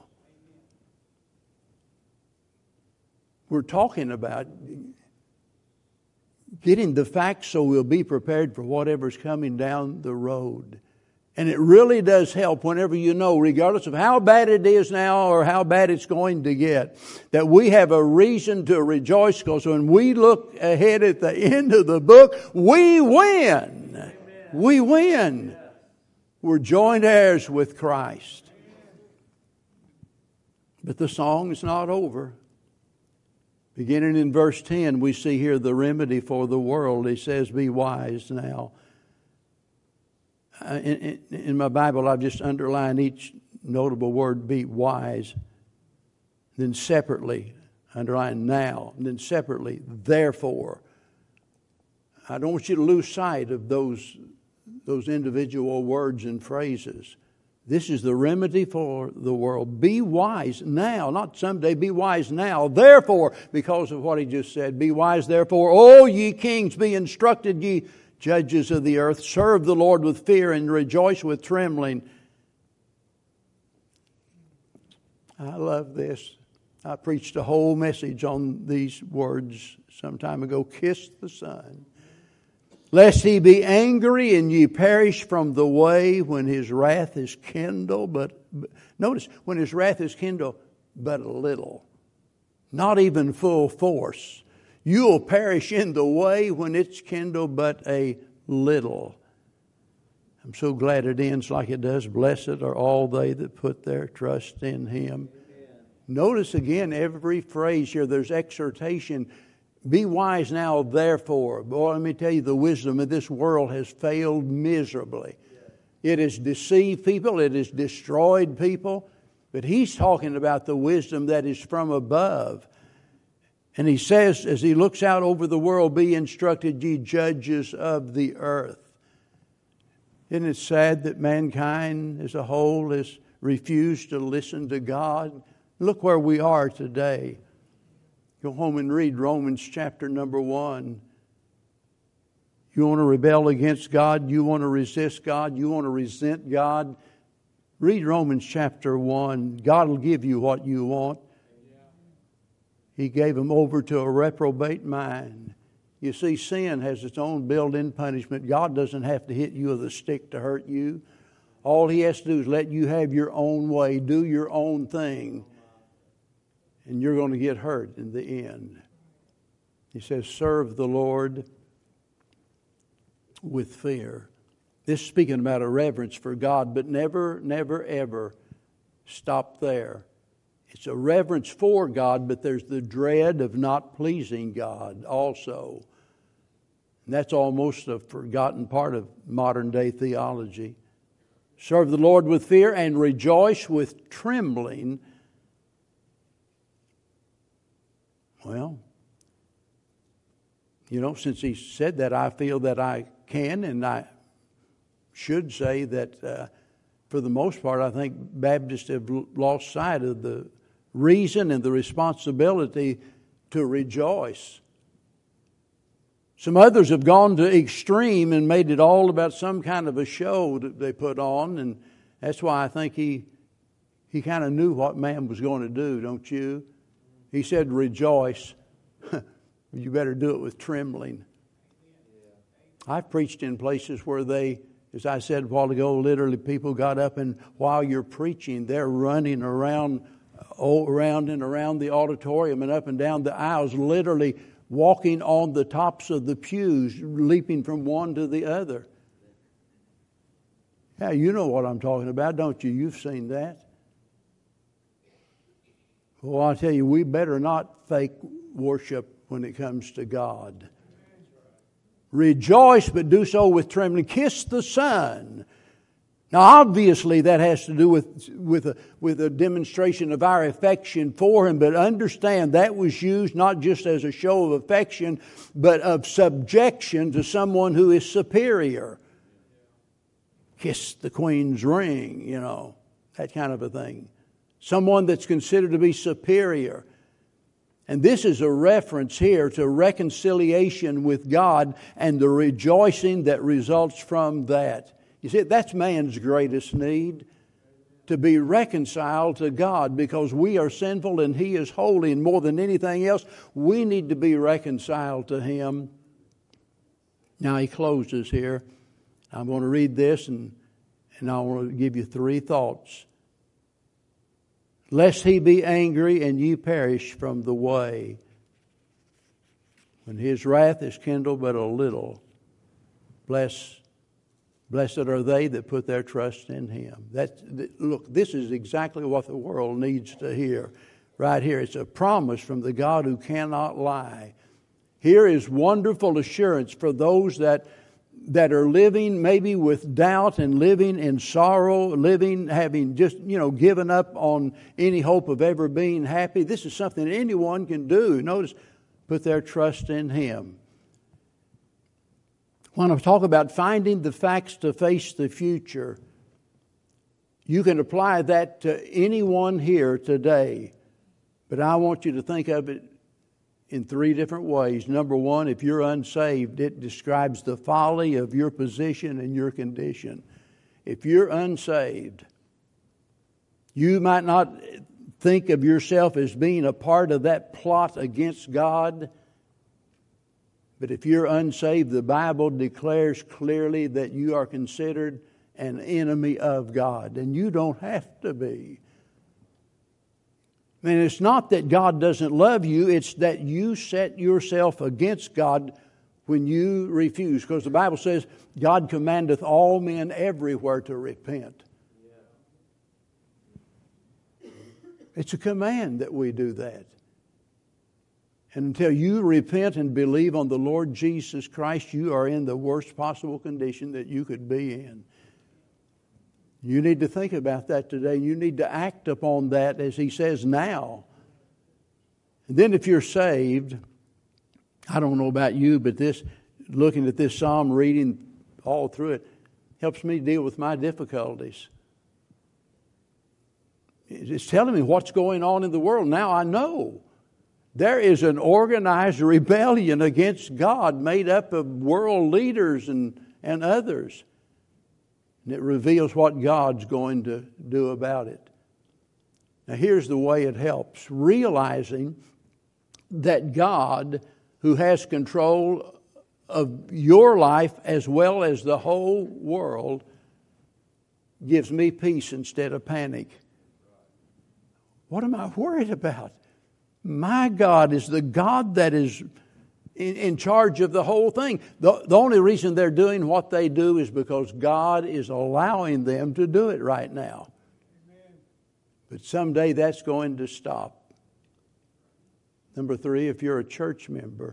We're talking about getting the facts so we'll be prepared for whatever's coming down the road. And it really does help whenever you know, regardless of how bad it is now or how bad it's going to get, that we have a reason to rejoice, because when we look ahead at the end of the book, we win. Amen. We win. We're joint heirs with Christ. But the song is not over. Beginning in verse ten, we see here the remedy for the world. He says, be wise now. Uh, in, in, in my Bible, I've just underlined each notable word, be wise. Then separately, underline now. And then separately, therefore. I don't want you to lose sight of those, those individual words and phrases. This is the remedy for the world. Be wise now, not someday. Be wise now. Therefore, because of what he just said, be wise therefore, O ye kings, be instructed, ye judges of the earth. Serve the Lord with fear and rejoice with trembling. I love this. I preached a whole message on these words some time ago. Kiss the Son, lest he be angry and ye perish from the way when his wrath is kindled. But, but notice, when his wrath is kindled, but a little. Not even full force. You'll perish in the way when it's kindled, but a little. I'm so glad it ends like it does. Blessed are all they that put their trust in him. Amen. Notice again every phrase here, there's exhortation. Be wise now, therefore. Boy, let me tell you, the wisdom of this world has failed miserably. It has deceived people. It has destroyed people. But he's talking about the wisdom that is from above. And he says, as he looks out over the world, be instructed, ye judges of the earth. Isn't it sad that mankind as a whole has refused to listen to God? Look where we are today. Go home and read Romans chapter number one. You want to rebel against God? You want to resist God? You want to resent God? Read Romans chapter one. God will give you what you want. He gave them over to a reprobate mind. You see, sin has its own built-in punishment. God doesn't have to hit you with a stick to hurt you. All he has to do is let you have your own way, do your own thing. And you're going to get hurt in the end. He says, serve the Lord with fear. This is speaking about a reverence for God, but never, never, ever stop there. It's a reverence for God, but there's the dread of not pleasing God also. And that's almost a forgotten part of modern day theology. Serve the Lord with fear and rejoice with trembling. Well, you know, since he said that, I feel that I can and I should say that uh, for the most part, I think Baptists have lost sight of the reason and the responsibility to rejoice. Some others have gone to extreme and made it all about some kind of a show that they put on, and that's why I think he he kind of knew what man was going to do, don't you? He said, rejoice. You better do it with trembling. I've preached in places where they, as I said a while ago, literally people got up and while you're preaching, they're running around all around and around the auditorium and up and down the aisles, literally walking on the tops of the pews, leaping from one to the other. Yeah, you know what I'm talking about, don't you? You've seen that. Well, I tell you, we better not fake worship when it comes to God. Rejoice, but do so with trembling. Kiss the Son. Now, obviously, that has to do with with a, with a demonstration of our affection for Him. But understand, that was used not just as a show of affection, but of subjection to someone who is superior. Kiss the Queen's ring, you know, that kind of a thing. Someone that's considered to be superior. And this is a reference here to reconciliation with God and the rejoicing that results from that. You see, that's man's greatest need, to be reconciled to God, because we are sinful and He is holy, and more than anything else, we need to be reconciled to Him. Now he closes here. I'm going to read this and, and I want to give you three thoughts. Lest He be angry and ye perish from the way, when His wrath is kindled but a little. Bless Blessed are they that put their trust in Him. That, look, this is exactly what the world needs to hear. Right here, it's a promise from the God who cannot lie. Here is wonderful assurance for those that that are living maybe with doubt and living in sorrow, living, having just, you know, given up on any hope of ever being happy. This is something anyone can do. Notice, put their trust in Him. when I talk about finding the facts to face the future, you can apply that to anyone here today. But I want you to think of it in three different ways. Number one, if you're unsaved, it describes the folly of your position and your condition. If you're unsaved, you might not think of yourself as being a part of that plot against God. But if you're unsaved, the Bible declares clearly that you are considered an enemy of God. And you don't have to be. I mean, it's not that God doesn't love you. It's that you set yourself against God when you refuse. Because the Bible says, God commandeth all men everywhere to repent. It's a command that we do that. And until you repent and believe on the Lord Jesus Christ, you are in the worst possible condition that you could be in. You need to think about that today. You need to act upon that, as he says, now. And then if you're saved, I don't know about you, but this, looking at this psalm, reading all through it, helps me deal with my difficulties. It's telling me what's going on in the world. Now I know there is an organized rebellion against God made up of world leaders and, and others. And it reveals what God's going to do about it. Now here's the way it helps. Realizing that God, who has control of your life as well as the whole world, gives me peace instead of panic. What am I worried about? My God is the God that is in, in charge of the whole thing. The, the only reason they're doing what they do is because God is allowing them to do it right now. Amen. But someday that's going to stop. Number three, if you're a church member,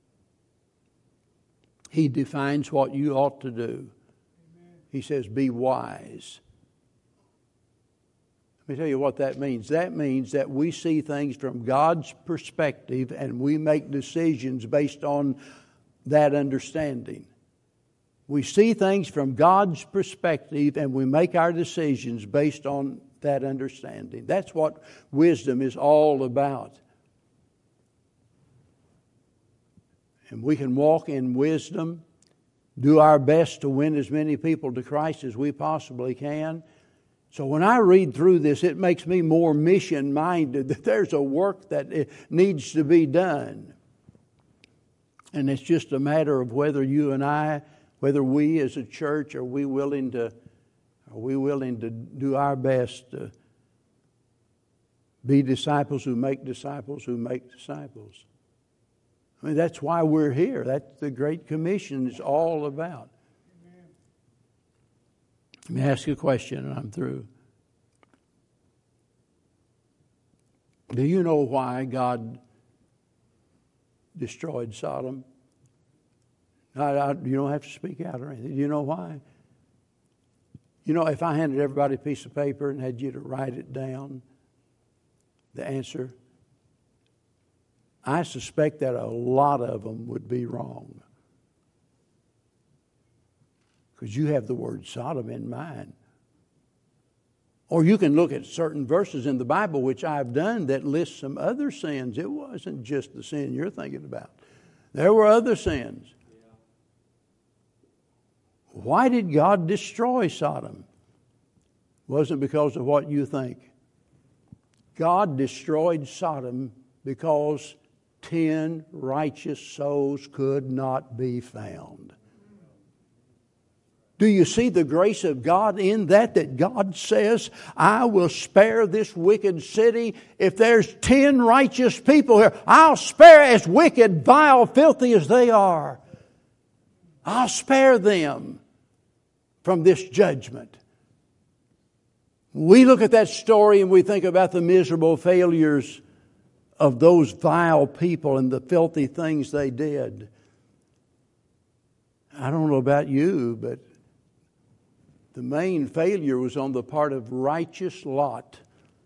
he defines what you ought to do. Amen. He says, be wise. Let me tell you what that means. That means that we see things from God's perspective and we make decisions based on that understanding. We see things from God's perspective and we make our decisions based on that understanding. That's what wisdom is all about. And we can walk in wisdom, do our best to win as many people to Christ as we possibly can. So when I read through this, it makes me more mission-minded that there's a work that needs to be done. And it's just a matter of whether you and I, whether we as a church, are we willing to, are we willing to do our best to be disciples who make disciples who make disciples. I mean, that's why we're here. That's the Great Commission is all about. Let me ask you a question and I'm through. Do you know why God destroyed Sodom? I, I, you don't have to speak out or anything. Do you know why? You know, if I handed everybody a piece of paper and had you to write it down, the answer, I suspect that a lot of them would be wrong. Because you have the word Sodom in mind. Or you can look at certain verses in the Bible, which I've done, that list some other sins. It wasn't just the sin you're thinking about. There were other sins. Why did God destroy Sodom? It wasn't because of what you think. God destroyed Sodom because ten righteous souls could not be found. Do you see the grace of God in that? That God says, I will spare this wicked city. If there's ten righteous people here, I'll spare, as wicked, vile, filthy as they are. I'll spare them from this judgment. We look at that story and we think about the miserable failures of those vile people and the filthy things they did. I don't know about you, but the main failure was on the part of righteous Lot.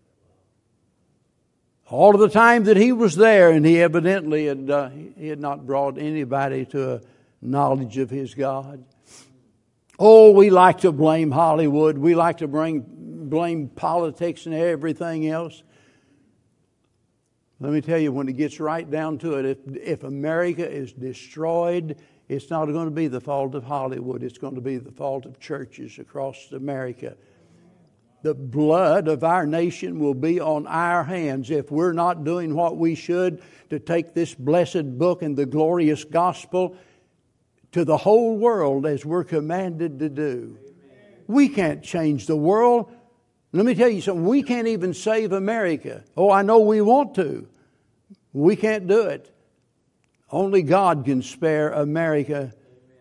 All of the time that he was there, and he evidently had uh, he had not brought anybody to a knowledge of His God. Oh, we like to blame Hollywood. We like to bring, blame politics and everything else. Let me tell you, when it gets right down to it, if, if America is destroyed, it's not going to be the fault of Hollywood. It's going to be the fault of churches across America. The blood of our nation will be on our hands if we're not doing what we should to take this blessed book and the glorious gospel to the whole world as we're commanded to do. Amen. We can't change the world. Let me tell you something. We can't even save America. Oh, I know we want to. We can't do it. Only God can spare America.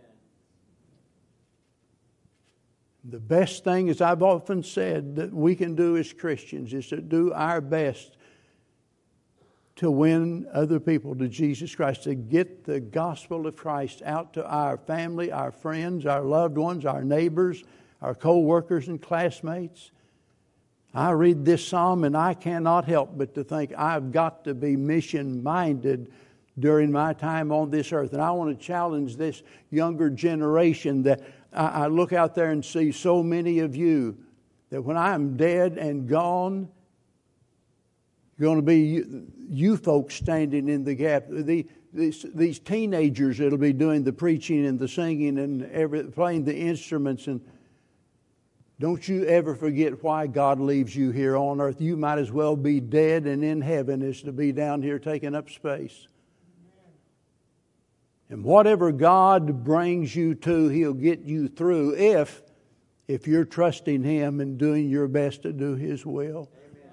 The best thing, as I've often said, that we can do as Christians is to do our best to win other people to Jesus Christ, to get the gospel of Christ out to our family, our friends, our loved ones, our neighbors, our co-workers and classmates. I read this psalm and I cannot help but to think I've got to be mission-minded during my time on this earth. And I want to challenge this younger generation that I, I look out there and see so many of you that when I'm dead and gone, you're going to be you, you folks standing in the gap. The, these, these teenagers that'll be doing the preaching and the singing and every, playing the instruments. And don't you ever forget why God leaves you here on earth. You might as well be dead and in heaven as to be down here taking up space. And whatever God brings you to, He'll get you through if, if you're trusting Him and doing your best to do His will. Amen.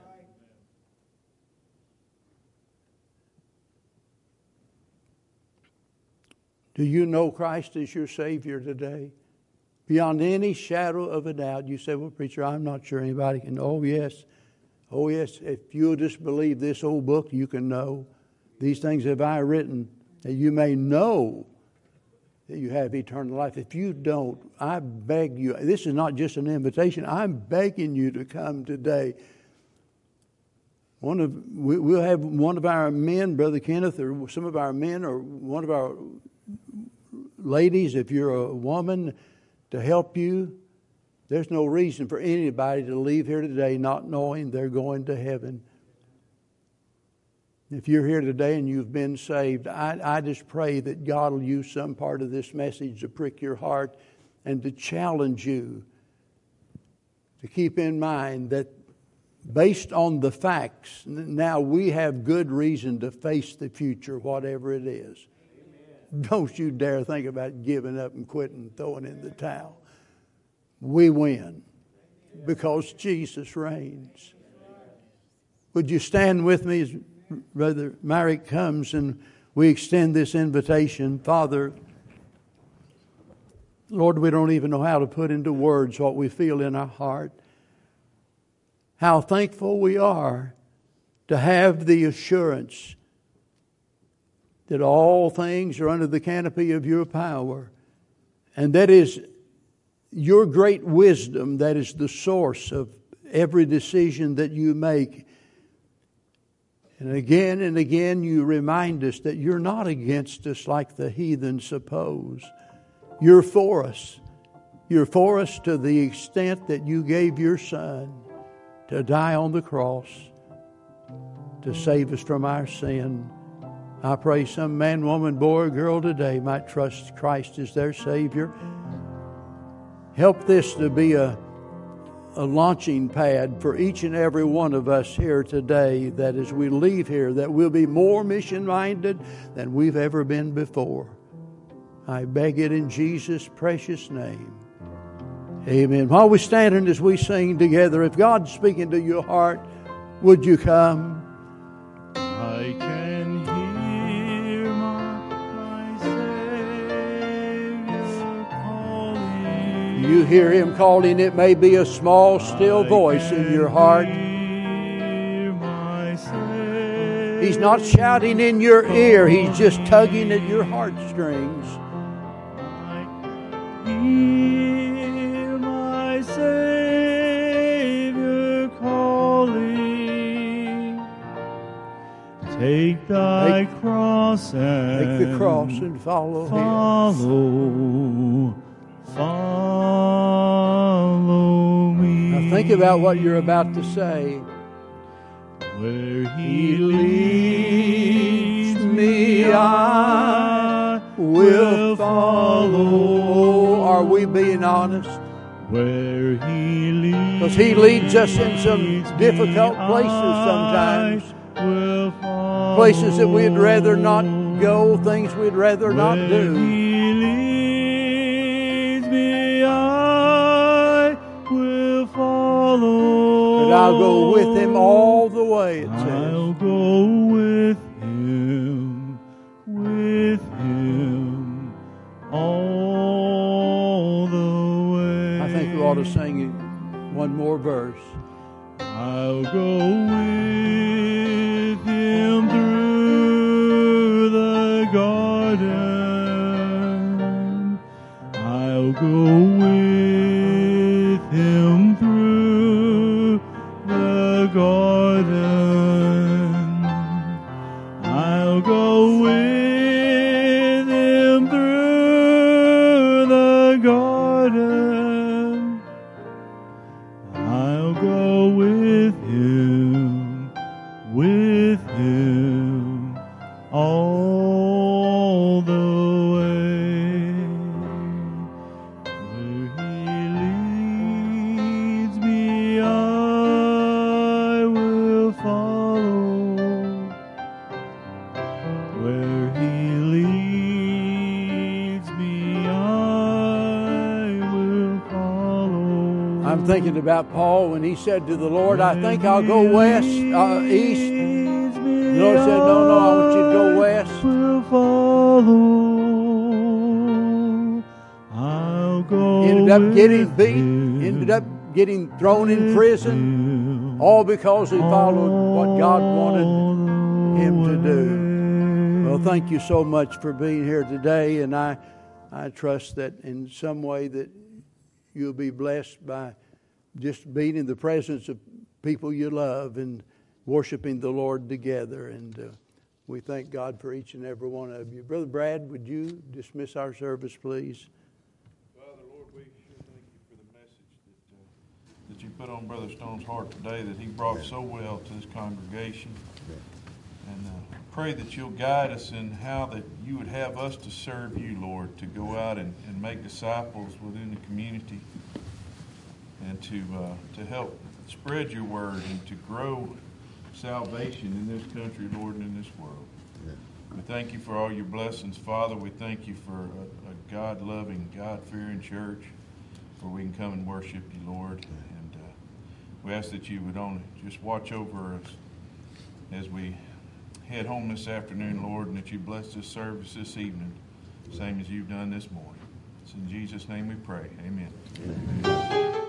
Do you know Christ as your Savior today? Beyond any shadow of a doubt. You say, well, preacher, I'm not sure anybody can. Oh, yes. Oh, yes. If you'll just believe this old book, you can know. These things have I written, that you may know that you have eternal life. If you don't, I beg you, this is not just an invitation. I'm begging you to come today. One of we, we'll have one of our men, Brother Kenneth, or some of our men, or one of our ladies, if you're a woman, to help you. There's no reason for anybody to leave here today not knowing they're going to heaven. If you're here today and you've been saved, I, I just pray that God will use some part of this message to prick your heart and to challenge you to keep in mind that based on the facts, now we have good reason to face the future, whatever it is. Amen. Don't you dare think about giving up and quitting and throwing in the towel. We win because Jesus reigns. Would you stand with me as Brother Marek comes and we extend this invitation? Father, Lord, we don't even know how to put into words what we feel in our heart. How thankful we are to have the assurance that all things are under the canopy of your power. And that is your great wisdom that is the source of every decision that you make. And again and again you remind us that you're not against us like the heathen suppose. You're for us. You're for us to the extent that you gave your Son to die on the cross to save us from our sin. I pray some man, woman, boy, or girl today might trust Christ as their Savior. Help this to be a, a launching pad for each and every one of us here today, that as we leave here, that we'll be more mission-minded than we've ever been before. I beg it in Jesus' precious name. Amen. While we're standing as we sing together, if God's speaking to your heart, would you come? I can hear my Savior calling. You hear Him calling. It may be a small, still voice in your heart. He's not shouting in your ear. He's just tugging at your heartstrings. Hear my Savior calling. Take thy Take cross cross and Take the cross and follow Him. follow, follow me. Now think about what you're about to say. Where He He leads me, I I will follow. Oh, are we being honest? Where He leads, Because He leads us in some difficult places sometimes. I will follow. Places that we'd rather not go, things we'd rather not Where do. He leads me, I will follow. But I'll go with Him all the way, it I'll says. go with Him, with Him all the way. I think we ought to sing it one more verse. I'll go with Him through the garden. I'll go with Him through the garden. I'll go with Him through the garden. I'll go with Him, with Him all the way. Where He leads me, I will follow. Where He leads me, I will follow. I'm thinking about Paul when he said to the Lord, I think I'll go west, uh, east. The Lord said, no, no, I want you to go west. Will follow. I'll go. Ended up getting with beat, Him, ended up getting thrown in with prison, Him all because he followed what God wanted all him to the do. way. Well, thank you so much for being here today, and I, I trust that in some way that you'll be blessed by just being in the presence of people you love and worshiping the Lord together. And uh, we thank God for each and every one of you. Brother Brad, would you dismiss our service, please? Father, Lord, we sure thank you for the message that, uh, that you put on Brother Stone's heart today, that he brought so well to this congregation. And uh, pray that you'll guide us in how that you would have us to serve you, Lord, to go out and, and make disciples within the community and to uh, to help spread your word and to grow salvation in this country, Lord, and in this world. We thank you for all your blessings, Father. We thank you for a, a God-loving, God-fearing church where we can come and worship you, Lord. And uh, we ask that you would only just watch over us as we head home this afternoon, Lord, and that you bless this service this evening, same as you've done this morning. It's in Jesus' name we pray. Amen. Amen.